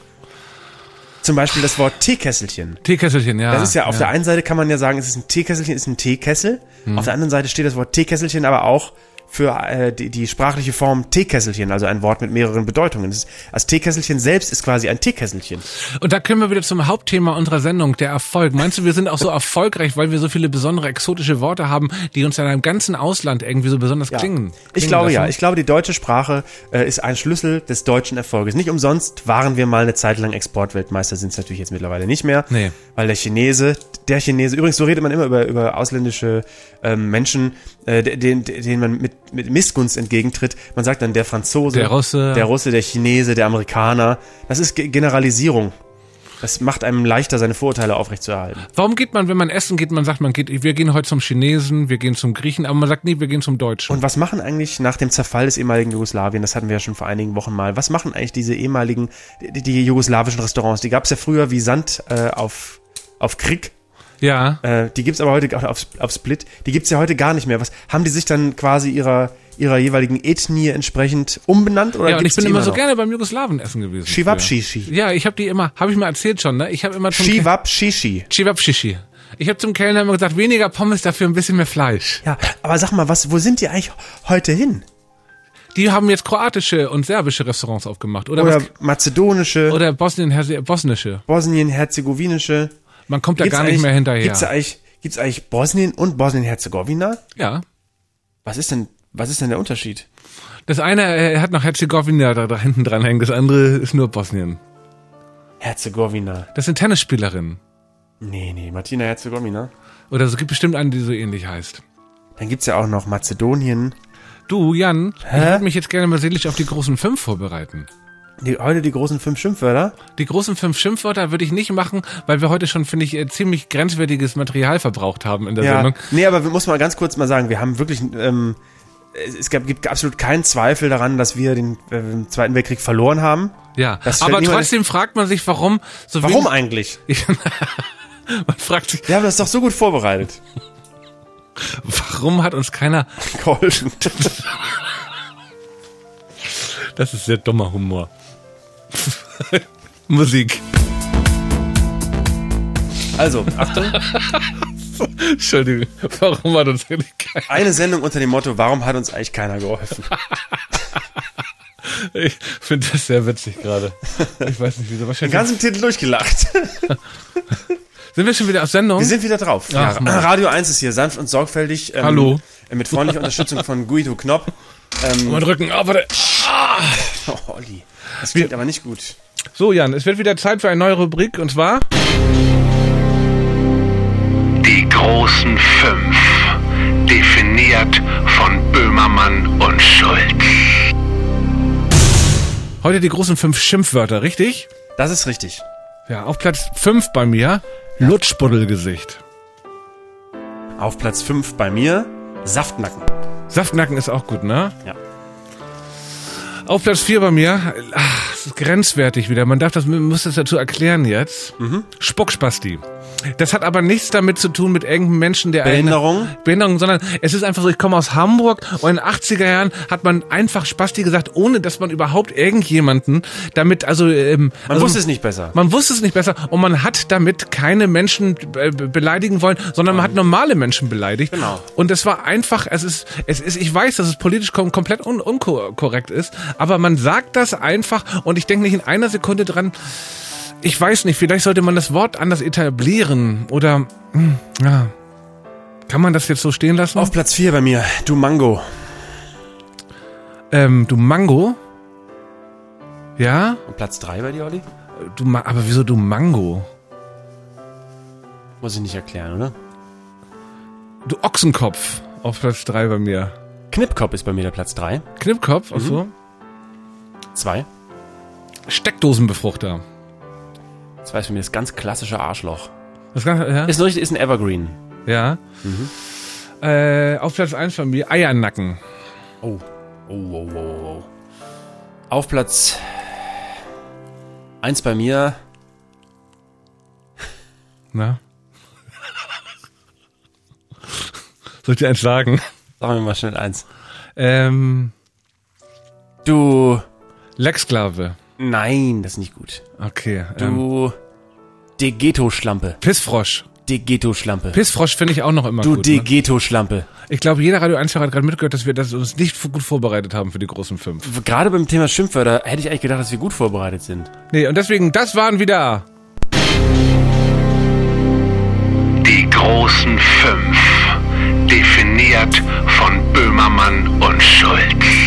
Zum Beispiel das Wort Teekesselchen. Teekesselchen, ja. Das ist ja, auf der einen Seite kann man ja sagen, es ist ein Teekesselchen, es ist ein Teekessel. Auf der anderen Seite steht das Wort Teekesselchen aber auch für äh, die, die sprachliche Form Teekesselchen, also ein Wort mit mehreren Bedeutungen. Das, das Teekesselchen selbst ist quasi ein Teekesselchen. Und da können wir wieder zum Hauptthema unserer Sendung, der Erfolg. Meinst du, wir sind auch so erfolgreich, weil wir so viele besondere exotische Worte haben, die uns in einem ganzen Ausland irgendwie so besonders klingen? Ich klingen glaube ja. lassen? Ich glaube, die deutsche Sprache äh, ist ein Schlüssel des deutschen Erfolges. Nicht umsonst waren wir mal eine Zeit lang Exportweltmeister, sind es natürlich jetzt mittlerweile nicht mehr. Nee. Weil der Chinese, der Chinese, übrigens, so redet man immer über, über ausländische ähm, Menschen, äh, den, den man mit, mit Missgunst entgegentritt. Man sagt dann der Franzose, Der Russe. der Russe, der Chinese, der Amerikaner. Das ist Ge- Generalisierung. Das macht einem leichter, seine Vorurteile aufrechtzuerhalten. Warum geht man, wenn man essen geht, man sagt, man geht, wir gehen heute zum Chinesen, wir gehen zum Griechen, aber man sagt nie, wir gehen zum Deutschen. Und was machen eigentlich nach dem Zerfall des ehemaligen Jugoslawien, das hatten wir ja schon vor einigen Wochen mal, was machen eigentlich diese ehemaligen, die, die jugoslawischen Restaurants? Die gab es ja früher wie Sand äh, auf, auf Krieg. Ja. Äh, die gibt's aber heute auch auf, auf Split. Die gibt's ja heute gar nicht mehr. Was haben die sich dann quasi ihrer ihrer jeweiligen Ethnie entsprechend umbenannt oder Ja, und ich gibt's bin die immer so noch? gerne beim Jugoslawenessen gewesen. Shivap früher. Shishi. Ja, ich habe die immer, habe ich mal erzählt schon, ne? Ich habe immer zum Shivap Shishi. Shivap Shishi. Ich habe zum Kellner immer gesagt, weniger Pommes, dafür ein bisschen mehr Fleisch. Ja, aber sag mal, was, wo sind die eigentlich heute hin? Die haben jetzt kroatische und serbische Restaurants aufgemacht oder Oder was, mazedonische, oder Bosnien bosnische. Bosnien-Herzegowinische. Man kommt da Gibt's gar nicht eigentlich- mehr hinterher. Gibt's da eigentlich, gibt's eigentlich Bosnien und Bosnien-Herzegowina? Ja. Was ist denn, was ist denn der Unterschied? Das eine, er hat noch Herzegowina da, da hinten dran hängen, das andere ist nur Bosnien. Herzegowina. Das sind Tennisspielerinnen. Nee, nee, Martina Herzegowina. Oder es gibt bestimmt eine, die so ähnlich heißt. Dann gibt's ja auch noch Mazedonien. Du, Jan, Hä? ich würde mich jetzt gerne mal seelisch auf die großen fünf vorbereiten. Die, heute die großen fünf Schimpfwörter? Die großen fünf Schimpfwörter würde ich nicht machen, weil wir heute schon, finde ich, ziemlich grenzwertiges Material verbraucht haben in der Ja, Sendung. nee, aber wir muss mal ganz kurz mal sagen, wir haben wirklich, ähm, es gab, gibt absolut keinen Zweifel daran, dass wir den äh, Zweiten Weltkrieg verloren haben. Ja, Das fällt aber niemand- trotzdem fragt man sich, warum so Warum wenig- eigentlich? Ich, man fragt sich, Wir haben das doch so gut vorbereitet. warum hat uns keiner... Geholfen. Das ist sehr dummer Humor. Musik. Also, Achtung, Entschuldigung, warum hat uns eigentlich keiner... eine Sendung unter dem Motto, warum hat uns eigentlich keiner geholfen? Ich finde das sehr witzig gerade. Ich weiß nicht wieso. Den Wahrscheinlich ganzen Titel durchgelacht. sind wir schon wieder auf Sendung? Wir sind wieder drauf. Ach, Ja, Mann. Radio eins ist hier, sanft und sorgfältig. Ähm, Hallo. Mit freundlicher Unterstützung von Guido Knopp. Ähm, Mal drücken. Ah, warte. oh, Olli, das klingt aber nicht gut. So, Jan, es wird wieder Zeit für eine neue Rubrik und zwar... Die großen fünf, definiert von Böhmermann und Schulz. Heute die großen fünf Schimpfwörter, richtig? Das ist richtig. Ja, auf Platz fünf bei mir, Lutschbuddelgesicht. Auf Platz fünf bei mir, Saftnacken. Saftnacken ist auch gut, ne? Ja. Auf Platz vier bei mir, ach, das ist grenzwertig wieder, man darf das, man muss das dazu erklären jetzt. Mhm. Spuckspasti. Das hat aber nichts damit zu tun mit irgendeinem Menschen, der Behinderung? Eine Behinderung, sondern es ist einfach so, ich komme aus Hamburg und in den achtziger Jahren hat man einfach Spasti gesagt, ohne dass man überhaupt irgendjemanden damit, also... Ähm, Man also, wusste es nicht besser. Man wusste es nicht besser und man hat damit keine Menschen äh, be- beleidigen wollen, sondern man hat normale Menschen beleidigt. Genau. Und es war einfach, es ist, es ist, ich weiß, dass es politisch kom- komplett un- unkorrekt ist, aber man sagt das einfach und ich denke nicht in einer Sekunde dran, ich weiß nicht, vielleicht sollte man das Wort anders etablieren oder, hm, ja, kann man das jetzt so stehen lassen? Auf Platz vier bei mir, du Mango. Ähm, du Mango? Ja? Und Platz drei bei dir, Olli? Du, Ma- aber wieso du Mango? Muss ich nicht erklären, oder? Du Ochsenkopf auf Platz drei bei mir. Knippkopf ist bei mir der Platz drei. Knippkopf, ach so. Zwei. Steckdosenbefruchter. Zwei ist bei mir das ganz klassische Arschloch. Das Ganze, ja? Ist, noch, ist ein Evergreen. ja. Äh, auf Platz eins von mir Eiernacken. Oh. Oh, oh, oh, oh. Auf Platz eins bei mir, Na? Soll ich dir eins sagen? sagen wir mal schnell eins. Ähm, Du, Lecksklave. nein, das ist nicht gut. Okay. Ähm, Du, Degeto-Schlampe. Pissfrosch. Degeto-Schlampe. Pissfrosch finde ich auch noch immer Du gut. Ne? Degeto-Schlampe. Ich glaube, jeder Radio eins hat gerade mitgehört, dass wir das uns nicht f- gut vorbereitet haben für die großen fünf. Gerade beim Thema Schimpfwörter hätte ich eigentlich gedacht, dass wir gut vorbereitet sind. Nee, und deswegen, das waren wieder... Die großen fünf, definiert von Böhmermann und Schulz.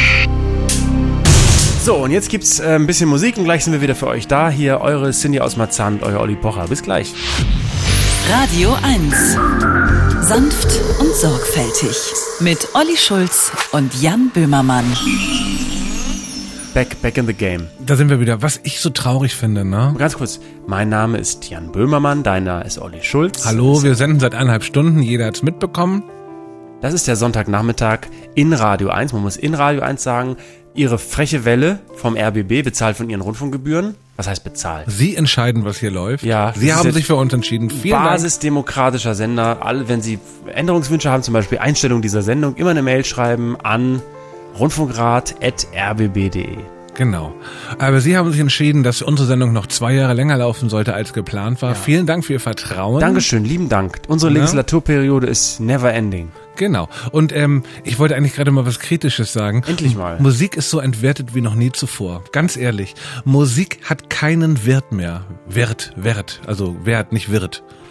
So, und jetzt gibt's äh, ein bisschen Musik und gleich sind wir wieder für euch da. Hier eure Cindy aus Marzahn und euer Olli Pocher. Bis gleich. Radio eins. Sanft und sorgfältig. Mit Olli Schulz und Jan Böhmermann. Back, back in the game. Da sind wir wieder. Was ich so traurig finde, ne? Ganz kurz, mein Name ist Jan Böhmermann, deiner ist Olli Schulz. Hallo, wir senden seit eineinhalb Stunden. Jeder hat's mitbekommen. Das ist der Sonntagnachmittag in Radio eins. Man muss in Radio eins sagen, ihre freche Welle vom R B B, bezahlt von ihren Rundfunkgebühren. Was heißt bezahlt? Sie entscheiden, was hier läuft. Ja, Sie das haben ist sich für uns entschieden. Vielen Dank. Basisdemokratischer Sender. Alle, wenn Sie Änderungswünsche haben, zum Beispiel Einstellung dieser Sendung, immer eine Mail schreiben an rundfunkrat at r b b punkt d e. Genau. Aber Sie haben sich entschieden, dass unsere Sendung noch zwei Jahre länger laufen sollte, als geplant war. Vielen Dank für Ihr Vertrauen. Dankeschön, lieben Dank. Unsere Ja. Legislaturperiode ist never ending. Genau. Und ähm, ich wollte eigentlich gerade mal was Kritisches sagen. Endlich mal. Musik ist so entwertet wie noch nie zuvor. Ganz ehrlich. Musik hat keinen Wert mehr. Wert, Wert. Also Wert, nicht Wirt.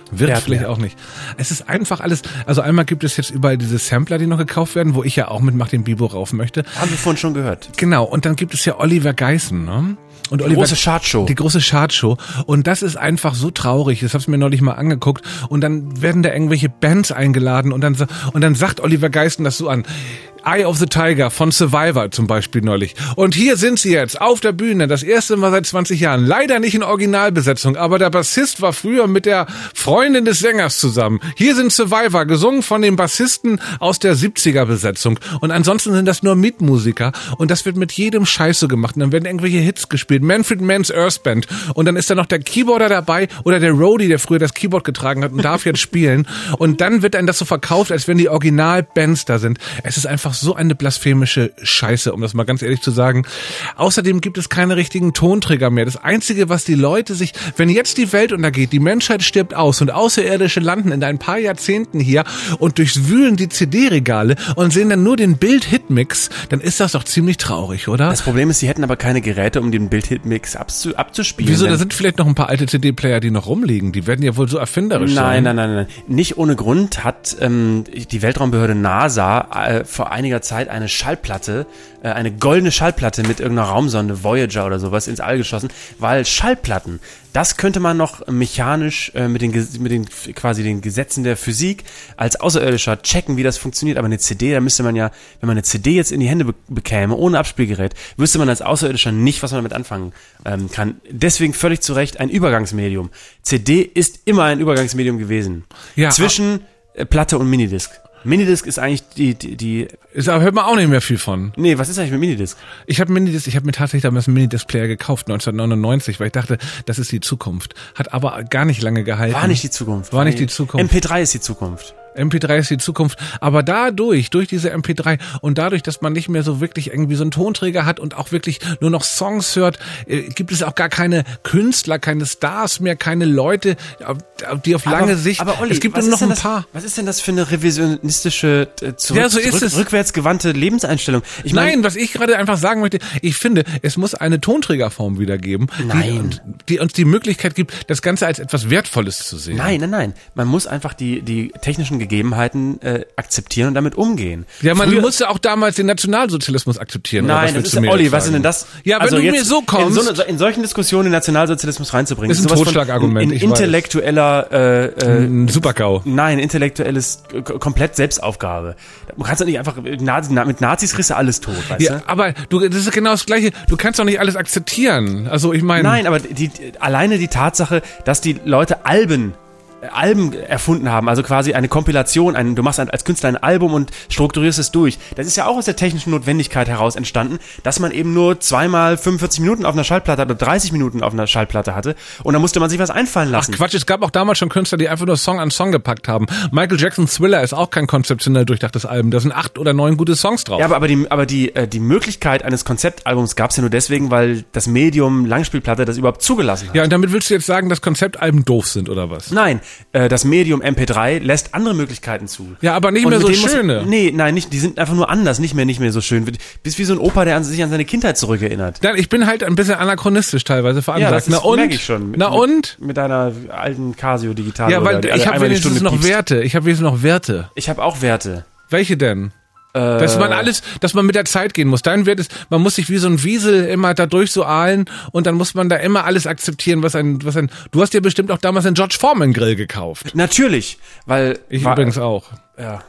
Wird Ja, vielleicht ja. auch nicht. Es ist einfach alles, also einmal gibt es jetzt überall diese Sampler, die noch gekauft werden, wo ich ja auch mit Mach den Bibo rauf möchte. Haben wir vorhin schon gehört. Genau, und dann gibt es ja Oliver Geissen, ne? Und Die Oliver, große Chartshow. Die große Chartshow. Und das ist einfach so traurig. Das hab's mir neulich mal angeguckt. Und dann werden da irgendwelche Bands eingeladen und dann, sa- und dann sagt Oliver Geissen das so an. Eye of the Tiger von Survivor zum Beispiel neulich. Und hier sind sie jetzt auf der Bühne, das erste Mal seit zwanzig Jahren. Leider nicht in Originalbesetzung, aber der Bassist war früher mit der Freundin des Sängers zusammen. Hier sind Survivor, gesungen von dem Bassisten aus der siebziger-Besetzung. Und ansonsten sind das nur Mitmusiker. Und das wird mit jedem Scheiß so gemacht. Und dann werden irgendwelche Hits gespielt. Manfred Mann's Earth Band. Und dann ist da noch der Keyboarder dabei oder der Roadie, der früher das Keyboard getragen hat und darf jetzt spielen. Und dann wird dann das so verkauft, als wenn die Originalbands da sind. Es ist einfach so eine blasphemische Scheiße, um das mal ganz ehrlich zu sagen. Außerdem gibt es keine richtigen Tonträger mehr. Das Einzige, was die Leute sich, wenn jetzt die Welt untergeht, die Menschheit stirbt aus und Außerirdische landen in ein paar Jahrzehnten hier und durchwühlen die C D-Regale und sehen dann nur den Bild-Hit-Mix, dann ist das doch ziemlich traurig, oder? Das Problem ist, sie hätten aber keine Geräte, um den Bild-Hit-Mix abzu- abzuspielen. Wieso? Da Denn- sind vielleicht noch ein paar alte C D-Player, die noch rumliegen. Die werden ja wohl so erfinderisch sein. Nein, nein, nein, nein. Nicht ohne Grund hat ähm, die Weltraumbehörde NASA äh, vor einiger Zeit eine Schallplatte, äh, eine goldene Schallplatte mit irgendeiner Raumsonde, Voyager oder sowas, ins All geschossen, weil Schallplatten, das könnte man noch mechanisch äh, mit den Ges- mit den quasi den Gesetzen der Physik als Außerirdischer checken, wie das funktioniert. Aber eine C D, da müsste man ja, wenn man eine C D jetzt in die Hände be- bekäme, ohne Abspielgerät, wüsste man als Außerirdischer nicht, was man damit anfangen ähm, kann. Deswegen völlig zu Recht ein Übergangsmedium. C D ist immer ein Übergangsmedium gewesen. Ja, Zwischen äh, Platte und Minidisc. Minidisc ist eigentlich die, die, die, Ist, aber hört man auch nicht mehr viel von. nee, was ist eigentlich mit Minidisc? Ich habe Minidisc, ich habe mir tatsächlich damals einen Minidisc-Player gekauft, neunzehnhundertneunundneunzig, weil ich dachte, das ist die Zukunft. Hat aber gar nicht lange gehalten. War nicht die Zukunft. War nicht die Zukunft. M P drei ist die Zukunft. M P drei ist die Zukunft, aber dadurch, durch diese M P drei und dadurch, dass man nicht mehr so wirklich irgendwie so einen Tonträger hat und auch wirklich nur noch Songs hört, äh, gibt es auch gar keine Künstler, keine Stars mehr, keine Leute, die auf lange aber, Sicht, aber Olli, es gibt was nur noch ist denn ein das, paar. Was ist denn das für eine revisionistische, äh, zurück, Ja, so ist rück, es. rückwärtsgewandte Lebenseinstellung? Ich mein, Nein, was ich gerade einfach sagen möchte, ich finde, es muss eine Tonträgerform wieder geben, Nein. Die, uns- die uns die Möglichkeit gibt, das Ganze als etwas Wertvolles zu sehen. Nein, nein, nein. Man muss einfach die, die technischen Gegebenheiten äh, akzeptieren und damit umgehen. Ja, man Früher- musste auch damals den Nationalsozialismus akzeptieren. oder Nein, was das willst ist du mir Olli, jetzt was ist sagen? denn das? Ja, wenn Also du jetzt mir so kommst. In, so eine, in solchen Diskussionen den Nationalsozialismus reinzubringen, Ist ein sowas von- Totschlagargument, Ein ich weiß. intellektueller, äh, äh, Ein Super-GAU. nein, intellektuelles, äh, komplett Selbstaufgabe. Man kann doch nicht einfach, Nazi, mit Nazis kriegst du alles tot, weißt Ja, du? aber du, das ist genau das Gleiche. Du kannst doch nicht alles akzeptieren. Also ich meine, Nein, aber die, die, alleine die Tatsache, dass die Leute Alben äh, Alben erfunden haben, also quasi eine Kompilation, ein, du machst ein, als Künstler ein Album und strukturierst es durch. Das ist ja auch aus der technischen Notwendigkeit heraus entstanden, dass man eben nur zweimal fünfundvierzig Minuten auf einer Schallplatte oder dreißig Minuten auf einer Schallplatte hatte und da musste man sich was einfallen ach lassen. Quatsch, es gab auch damals schon Künstler, die einfach nur Song an Song gepackt haben. Michael Jacksons Thriller ist auch kein konzeptionell durchdachtes Album. Da sind acht oder neun gute Songs drauf. Ja, aber, aber die, aber die, äh, die Möglichkeit eines Konzeptalbums gab es ja nur deswegen, weil das Medium Langspielplatte das überhaupt zugelassen hat. Ja, und damit willst du jetzt sagen, dass Konzeptalben doof sind, oder was? Nein, äh, das Medium M P drei lässt andere Möglichkeiten zu. Ja, aber nicht Und mehr mit so denen muss- schöne. Nee, nein, nicht, die sind einfach nur anders, nicht mehr, nicht mehr so schön. Bist wie so ein Opa, der an, sich an seine Kindheit zurückerinnert. Nein, ich bin halt ein bisschen anachronistisch teilweise veranlagt. das ist, Na und? merke ich schon. Mit, Na und? Mit, mit deiner alten Casio Digital. Ja, weil oder die ich alle habe einmal die wenigstens Stunde noch piepst. Werte. Ich habe wenigstens noch Werte. Ich habe auch Werte. Welche denn? Äh, Dass man alles, dass man mit der Zeit gehen muss. Dein Wert ist, man muss sich wie so ein Wiesel immer da durch so ahlen und dann muss man da immer alles akzeptieren, was ein, was ein, du hast dir bestimmt auch damals einen George Foreman Grill gekauft. Natürlich, weil... Ich war, übrigens auch. Ja.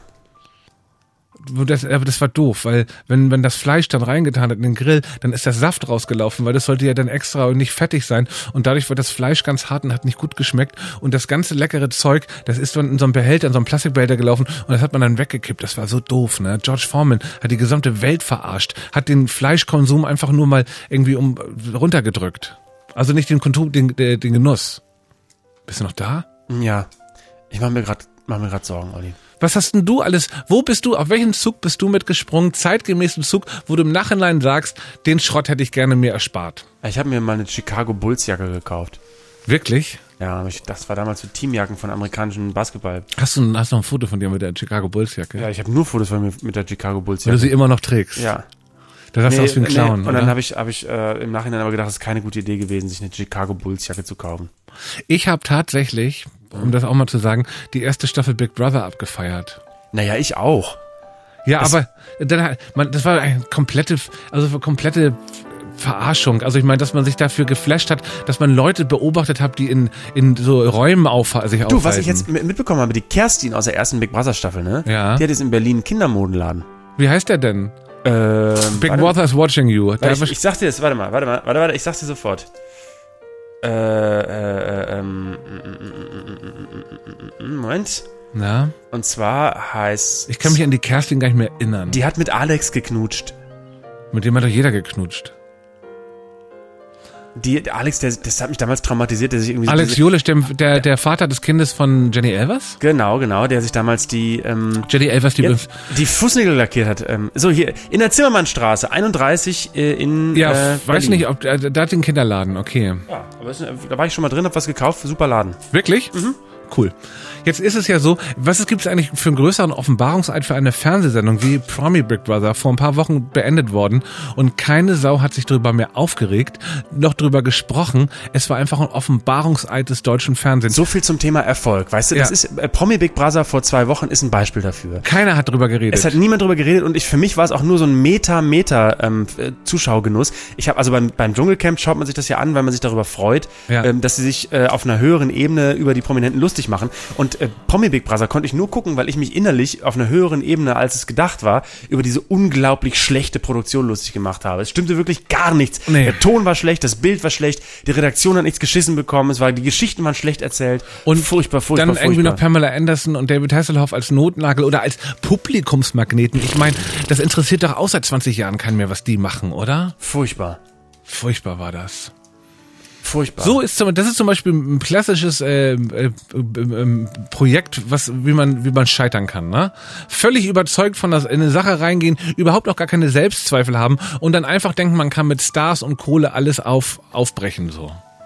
Das, aber das war doof, weil wenn, wenn das Fleisch dann reingetan hat in den Grill, dann ist der Saft rausgelaufen, weil das sollte ja dann extra und nicht fettig sein und dadurch wird das Fleisch ganz hart und hat nicht gut geschmeckt und das ganze leckere Zeug, das ist dann in so einem Behälter, in so einem Plastikbehälter gelaufen und das hat man dann weggekippt. Das war so doof, ne? George Foreman hat die gesamte Welt verarscht, hat den Fleischkonsum einfach nur mal irgendwie um runtergedrückt. Also nicht den Konsum, den, den, den Genuss. Bist du noch da? Ja. Ich mache mir gerade mach mir grad Sorgen, Olli. Was hast denn du alles, wo bist du, auf welchen Zug bist du mitgesprungen, zeitgemäßen Zug, wo du im Nachhinein sagst, den Schrott hätte ich gerne mir erspart? Ich habe mir mal eine Chicago Bulls Jacke gekauft. Wirklich? Ja, aber ich, das war damals so Teamjacken von amerikanischen Basketball. Hast du, hast du noch ein Foto von dir mit der Chicago Bulls Jacke? Ja, ich habe nur Fotos von mir mit der Chicago Bulls Weil du Jacke. sie immer noch trägst? Ja. Da sahst du Nee, aus wie ein nee. Clown, Und oder? dann habe ich, hab ich äh, im Nachhinein aber gedacht, es ist keine gute Idee gewesen, sich eine Chicago Bulls Jacke zu kaufen. Ich habe tatsächlich, um das auch mal zu sagen, die erste Staffel Big Brother abgefeiert. Naja, ich auch. Ja, Das- aber dann, man, das war eine komplette, also komplette Verarschung. Also ich meine, dass man sich dafür geflasht hat, dass man Leute beobachtet hat, die in, in so Räumen auf, sich aufhalten. Du, was ich jetzt mit- mitbekommen habe, die Kerstin aus der ersten Big Brother Staffel, ne? Ja. Die hat jetzt in Berlin einen Kindermodenladen. Wie heißt der denn? Ähm, Big warte, Brother is watching you. warte, Der ich, ich sag dir das, warte mal, warte mal, warte, warte, ich sag's dir sofort. Äh, äh, ähm, Moment. Na? Und zwar heißt... Ich kann mich an die Kerstin gar nicht mehr erinnern. Die hat mit Alex geknutscht. Mit dem hat doch jeder geknutscht. Die, der Alex, der, das hat mich damals traumatisiert, der sich irgendwie... Alex diese, Julisch, der, der, der Vater des Kindes von Jenny Elvers? Genau, genau, der sich damals die... Ähm, Jenny Elvers, die... jetzt, die Fußnägel lackiert hat. Ähm, so, hier, in der Zimmermannstraße, einunddreißig äh, in Ja, äh, weiß Berlin. nicht, ob... äh, Da hat den Kinderladen, okay. Ja, aber ist, da war ich schon mal drin, hab was gekauft, super Laden. Wirklich? Mhm. Cool. Jetzt ist es ja so, was gibt es eigentlich für einen größeren Offenbarungseid für eine Fernsehsendung wie Promi Big Brother, vor ein paar Wochen beendet worden und keine Sau hat sich darüber mehr aufgeregt, noch drüber gesprochen. Es war einfach ein Offenbarungseid des deutschen Fernsehens. So viel zum Thema Erfolg, weißt du, das Ja. ist, äh, Promi Big Brother vor zwei Wochen ist ein Beispiel dafür. Keiner hat drüber geredet. Es hat niemand drüber geredet und ich, für mich war es auch nur so ein Meta-Meta ähm, äh, Zuschaugenuss. Ich habe also beim, beim Dschungelcamp schaut man sich das ja an, weil man sich darüber freut, Ja. ähm, dass sie sich äh, auf einer höheren Ebene über die Prominenten lustig machen. Und äh, Promi Big Brother konnte ich nur gucken, weil ich mich innerlich auf einer höheren Ebene, als es gedacht war, über diese unglaublich schlechte Produktion lustig gemacht habe. Es stimmte wirklich gar nichts. Nee. Der Ton war schlecht, das Bild war schlecht, die Redaktion hat nichts geschissen bekommen, es war, die Geschichten waren schlecht erzählt. Und furchtbar, furchtbar, dann irgendwie furchtbar. noch Pamela Anderson und David Hasselhoff als Notnagel oder als Publikumsmagneten. Ich meine, das interessiert doch auch seit zwanzig Jahren keinen mehr, was die machen, oder? Furchtbar. Furchtbar war das. Furchtbar. So ist zum, das ist zum Beispiel ein klassisches äh, äh, äh, Projekt, was wie man wie man scheitern kann. Ne? Völlig überzeugt von das in eine Sache reingehen, überhaupt auch gar keine Selbstzweifel haben und dann einfach denken, man kann mit Stars und Kohle alles auf aufbrechen so.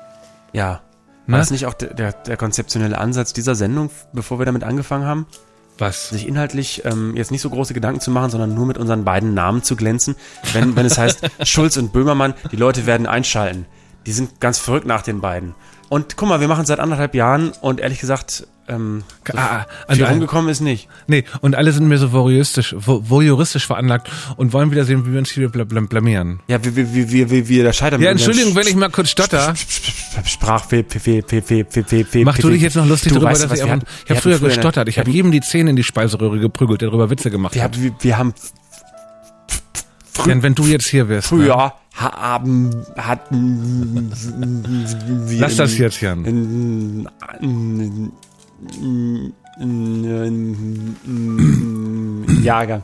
Ja. Ne? War das nicht auch der, der, der konzeptionelle Ansatz dieser Sendung, bevor wir damit angefangen haben? Was? Sich inhaltlich ähm, jetzt nicht so große Gedanken zu machen, sondern nur mit unseren beiden Namen zu glänzen. Wenn, wenn es heißt Schulz und Böhmermann, die Leute werden einschalten. Die sind ganz verrückt nach den beiden. Und guck mal, wir machen es seit anderthalb Jahren und ehrlich gesagt, ähm, so Ah, viel also- rumgekommen ist nicht. Nee, und alle sind mir so voyeuristisch, vo- voyeuristisch veranlagt und wollen wieder sehen, wie wir uns hier bla- bla- blamieren. Ja, wie, wie, wie, wie, wie, wie da scheitern Ja, mit unseren Entschuldigung, wenn ich mal kurz stotter. Sprachfehl, Fehl, Fehl, Fehl, Fehl, Fehl, Fehl, Mach du dich jetzt noch lustig Du, darüber, weißt du dass was, ich wir auch, hatten- ich wir habe früher hatten eine- gestottert. Ich wir habe hatten- jedem die Zähne in die Speiseröhre geprügelt, der darüber Witze gemacht Wir, hat. haben- wir, wir haben Jan, wenn du jetzt hier wärst. Ne? früher haben, hatten wir Lass das jetzt, Jan. in- in- in- in- in- Jahrgang.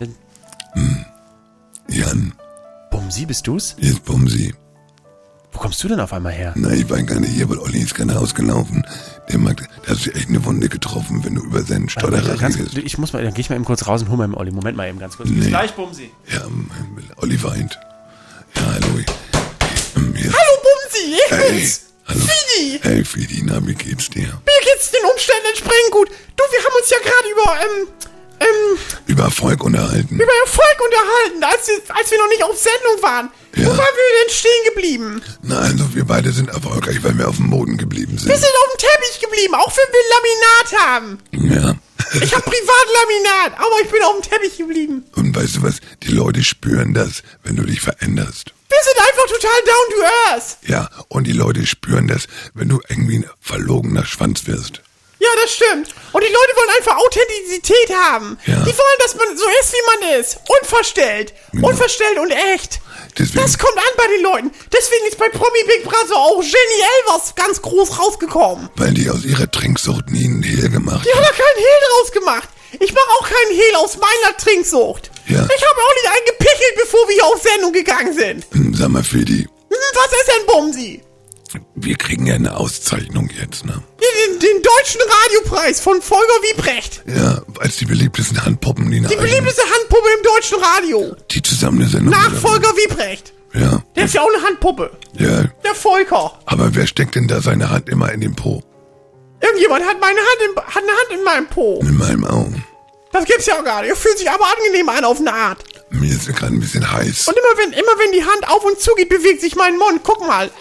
Jan, Bumsi, bist du's? hier ist Bumsi. Wo kommst du denn auf einmal her? Na, ich war gar nicht hier, weil Olli ist gerade rausgelaufen. Der mag, da hast du echt eine Wunde getroffen, wenn du über seinen Stotterer Ganz, redest. ich muss mal, dann geh ich mal eben kurz raus und hol mal im Olli. Moment mal eben ganz kurz. Bis Nee. gleich, Bumsi. Ja, Olli weint. Ja, hallo. Ähm, hier- Hallo Bumsi, ich Hey, bin's. hallo. Fidi. Hey, Fidi, na, wie geht's dir? Mir geht's den Umständen entsprechend gut. Du, wir haben uns ja gerade über, ähm, ähm, Über Erfolg unterhalten. über Erfolg unterhalten, als, wir- als wir noch nicht auf Sendung waren. Ja. Wo waren wir denn stehen geblieben? Na, also wir beide sind erfolgreich, weil wir auf dem Boden geblieben sind. Wir sind auf dem Teppich geblieben, auch wenn wir Laminat haben. Ja. Ich habe Privatlaminat, aber ich bin auf dem Teppich geblieben. Und weißt du was? Die Leute spüren das, wenn du dich veränderst. Wir sind einfach total down to earth. Ja, und die Leute spüren das, wenn du irgendwie ein verlogener Schwanz wirst. Ja, das stimmt. Und die Leute wollen einfach Authentizität haben. Ja. Die wollen, dass man so ist, wie man ist. Unverstellt. Genau. Unverstellt und echt. Deswegen, Das kommt an bei den Leuten. Deswegen ist bei Promi Big Brother auch Jenny Elvers ganz groß rausgekommen. weil die aus ihrer Trinksucht nie einen Hehl gemacht Die hat haben. da keinen Hehl draus gemacht. Ich mache auch keinen Hehl aus meiner Trinksucht. Ja. Ich habe auch nicht eingepichelt, bevor wir auf Sendung gegangen sind. Hm, Sag mal, Fidi, Hm, was ist denn Bumsi? wir kriegen ja eine Auszeichnung jetzt, ne? Den, den deutschen Radiopreis von Volker Wiebrecht. Ja, als die beliebtesten Handpuppen, die, Die beliebteste Handpuppe im deutschen Radio. die zusammen eine Sendung Nach machen. Volker Wiebrecht. Ja, Der ist ja auch eine Handpuppe. ja. Der Volker. Aber wer steckt denn da seine Hand immer in den Po? Irgendjemand hat meine Hand in, hat eine Hand in meinem Po. In meinem Augen. Das gibt's ja auch gar nicht. Das fühlt sich aber angenehm an auf eine Art. Mir ist gerade ein bisschen heiß. Und immer wenn, immer wenn die Hand auf und zu geht, bewegt sich mein Mund. Guck mal.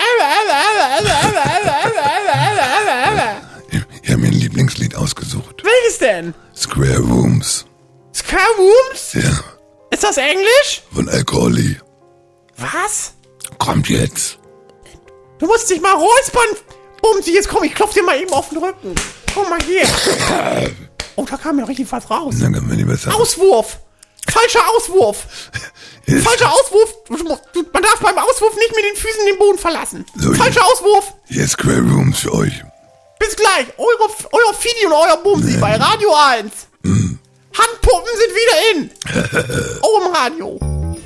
Ich, ich habe mir ein Lieblingslied ausgesucht. Welches denn? Square Rooms. Square Rooms? Ja. Ist das Englisch? Von Alkoholi. Was? Kommt jetzt. Du musst dich mal räuspern. Bumsi, jetzt komm, ich klopf dir mal eben auf den Rücken. Komm mal hier. Oh, da kam ja richtig was raus. Dann können wir nicht besser. Auswurf. Falscher Auswurf. Jetzt. Falscher Auswurf. Man darf beim Auswurf nicht mit den Füßen den Boden verlassen. So, Falscher hier. Auswurf. Hier Square Rooms für euch. Bis gleich. Eure, euer Fidi und euer Bumsi bei Radio eins. Mm. Handpuppen sind wieder in. Oh, im Radio.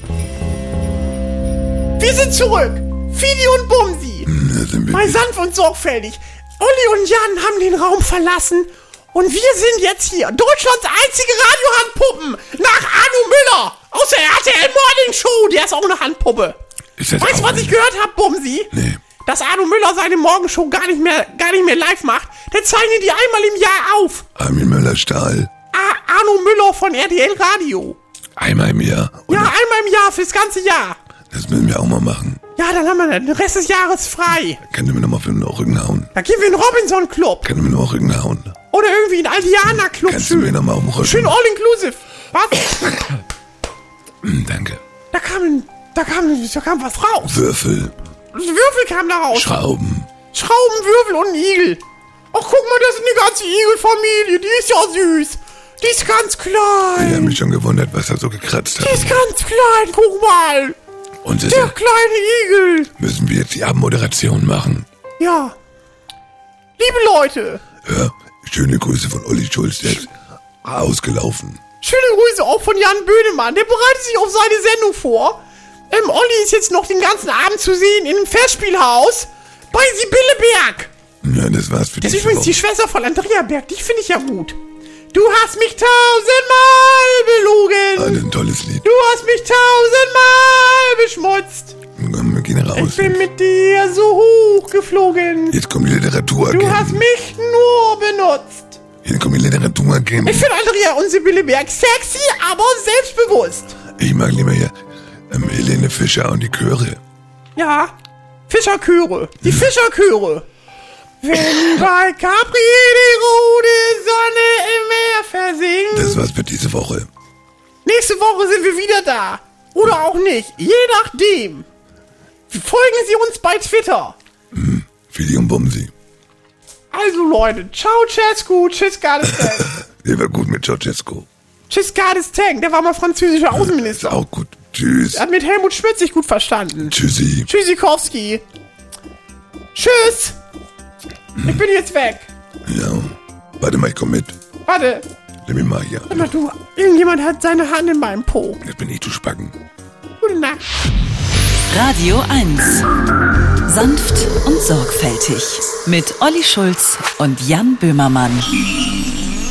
Wir sind zurück. Fidi und Bumsi. Da sind wir Mal nicht. sanft und sorgfältig. Olli und Jan haben den Raum verlassen. Und wir sind jetzt hier. Deutschlands einzige Radiohandpuppen. Nach Arno Müller. Aus der R T L Morning Show. Der ist auch eine Handpuppe. Ist das Weißt du, auch was ich eine? gehört habe, Bumsi? Nee. Dass Arno Müller seine Morgenshow gar nicht mehr, gar nicht mehr live macht. Der zeichnet die einmal im Jahr auf. Armin Müller-Stahl. Ah, Arno Müller von R T L Radio. Einmal im Jahr. Und Ja, einmal im Jahr fürs ganze Jahr. das müssen wir auch mal machen. Ja, dann haben wir den Rest des Jahres frei. Könnt ihr mir nochmal für den Rücken hauen? Da gehen wir in den Robinson Club. Könnt ihr mir nochmal Rücken hauen? Oder irgendwie in Aldiana Club. Kannst du mir Schön, nochmal auf den Rücken? schön all inclusive. Was? Mm, danke. Da kam, da kam, da kam was raus. Würfel. Würfel kam da raus. Schrauben. Schrauben, Würfel und ein Igel. Ach, guck mal, das ist eine ganze Igelfamilie. Die ist ja süß. Die ist ganz Ich habe klein. mich schon gewundert, was da so gekratzt Die hat. ist ganz klein, guck mal. Und Der deshalb kleine Igel. müssen wir jetzt die Abmoderation machen. Ja. Liebe Leute, Ja, schöne Grüße von Olli Schulz, der ist ausgelaufen. schöne Grüße auch von Jan Böhnemann. Der bereitet sich auf seine Sendung vor. Ähm, Olli ist jetzt noch den ganzen Abend zu sehen in einem Festspielhaus bei Sibylle Berg. Ja, das war's für Das ist diese übrigens die Woche. Schwester von Andrea Berg. Die finde ich ja gut. Du hast mich tausendmal belogen. Ah, das ist ein tolles Lied. Du hast mich tausendmal beschmutzt. Wir gehen raus. Ich bin mit dir so hoch geflogen. Jetzt kommt die Literaturagenten. Du hast mich nur benutzt. Jetzt kommt die Literaturagenten. Ich finde Andrea und Sibylle Berg sexy, aber selbstbewusst. Ich mag lieber hier ähm, Helene Fischer und die Chöre. Ja, Fischerchöre. Die Fischerchöre. Wenn bei Capri die rote Sonne im Meer versinkt. Das war's für diese Woche. Nächste Woche sind wir wieder da. Oder auch nicht. Je nachdem. Folgen Sie uns bei Twitter. Fili und Bumsi. Also Leute, ciao Cescu, tschüss Gardestang. Der war gut mit Ceausescu. Tschüss Gardestang, der war mal französischer Ist Außenminister. auch gut. Tschüss. Er hat mit Helmut Schmidt sich gut verstanden. Tschüssi. Tschüssikowski. Tschüss. Ich bin jetzt weg. Ja. Warte mal, ich komm mit. Warte. Nimm mich mal hier. Warte mal, du. Irgendjemand hat seine Hand in meinem Po. Das bin ich, du Spacken. Gute Nacht. Radio eins. Sanft und sorgfältig. Mit Olli Schulz und Jan Böhmermann.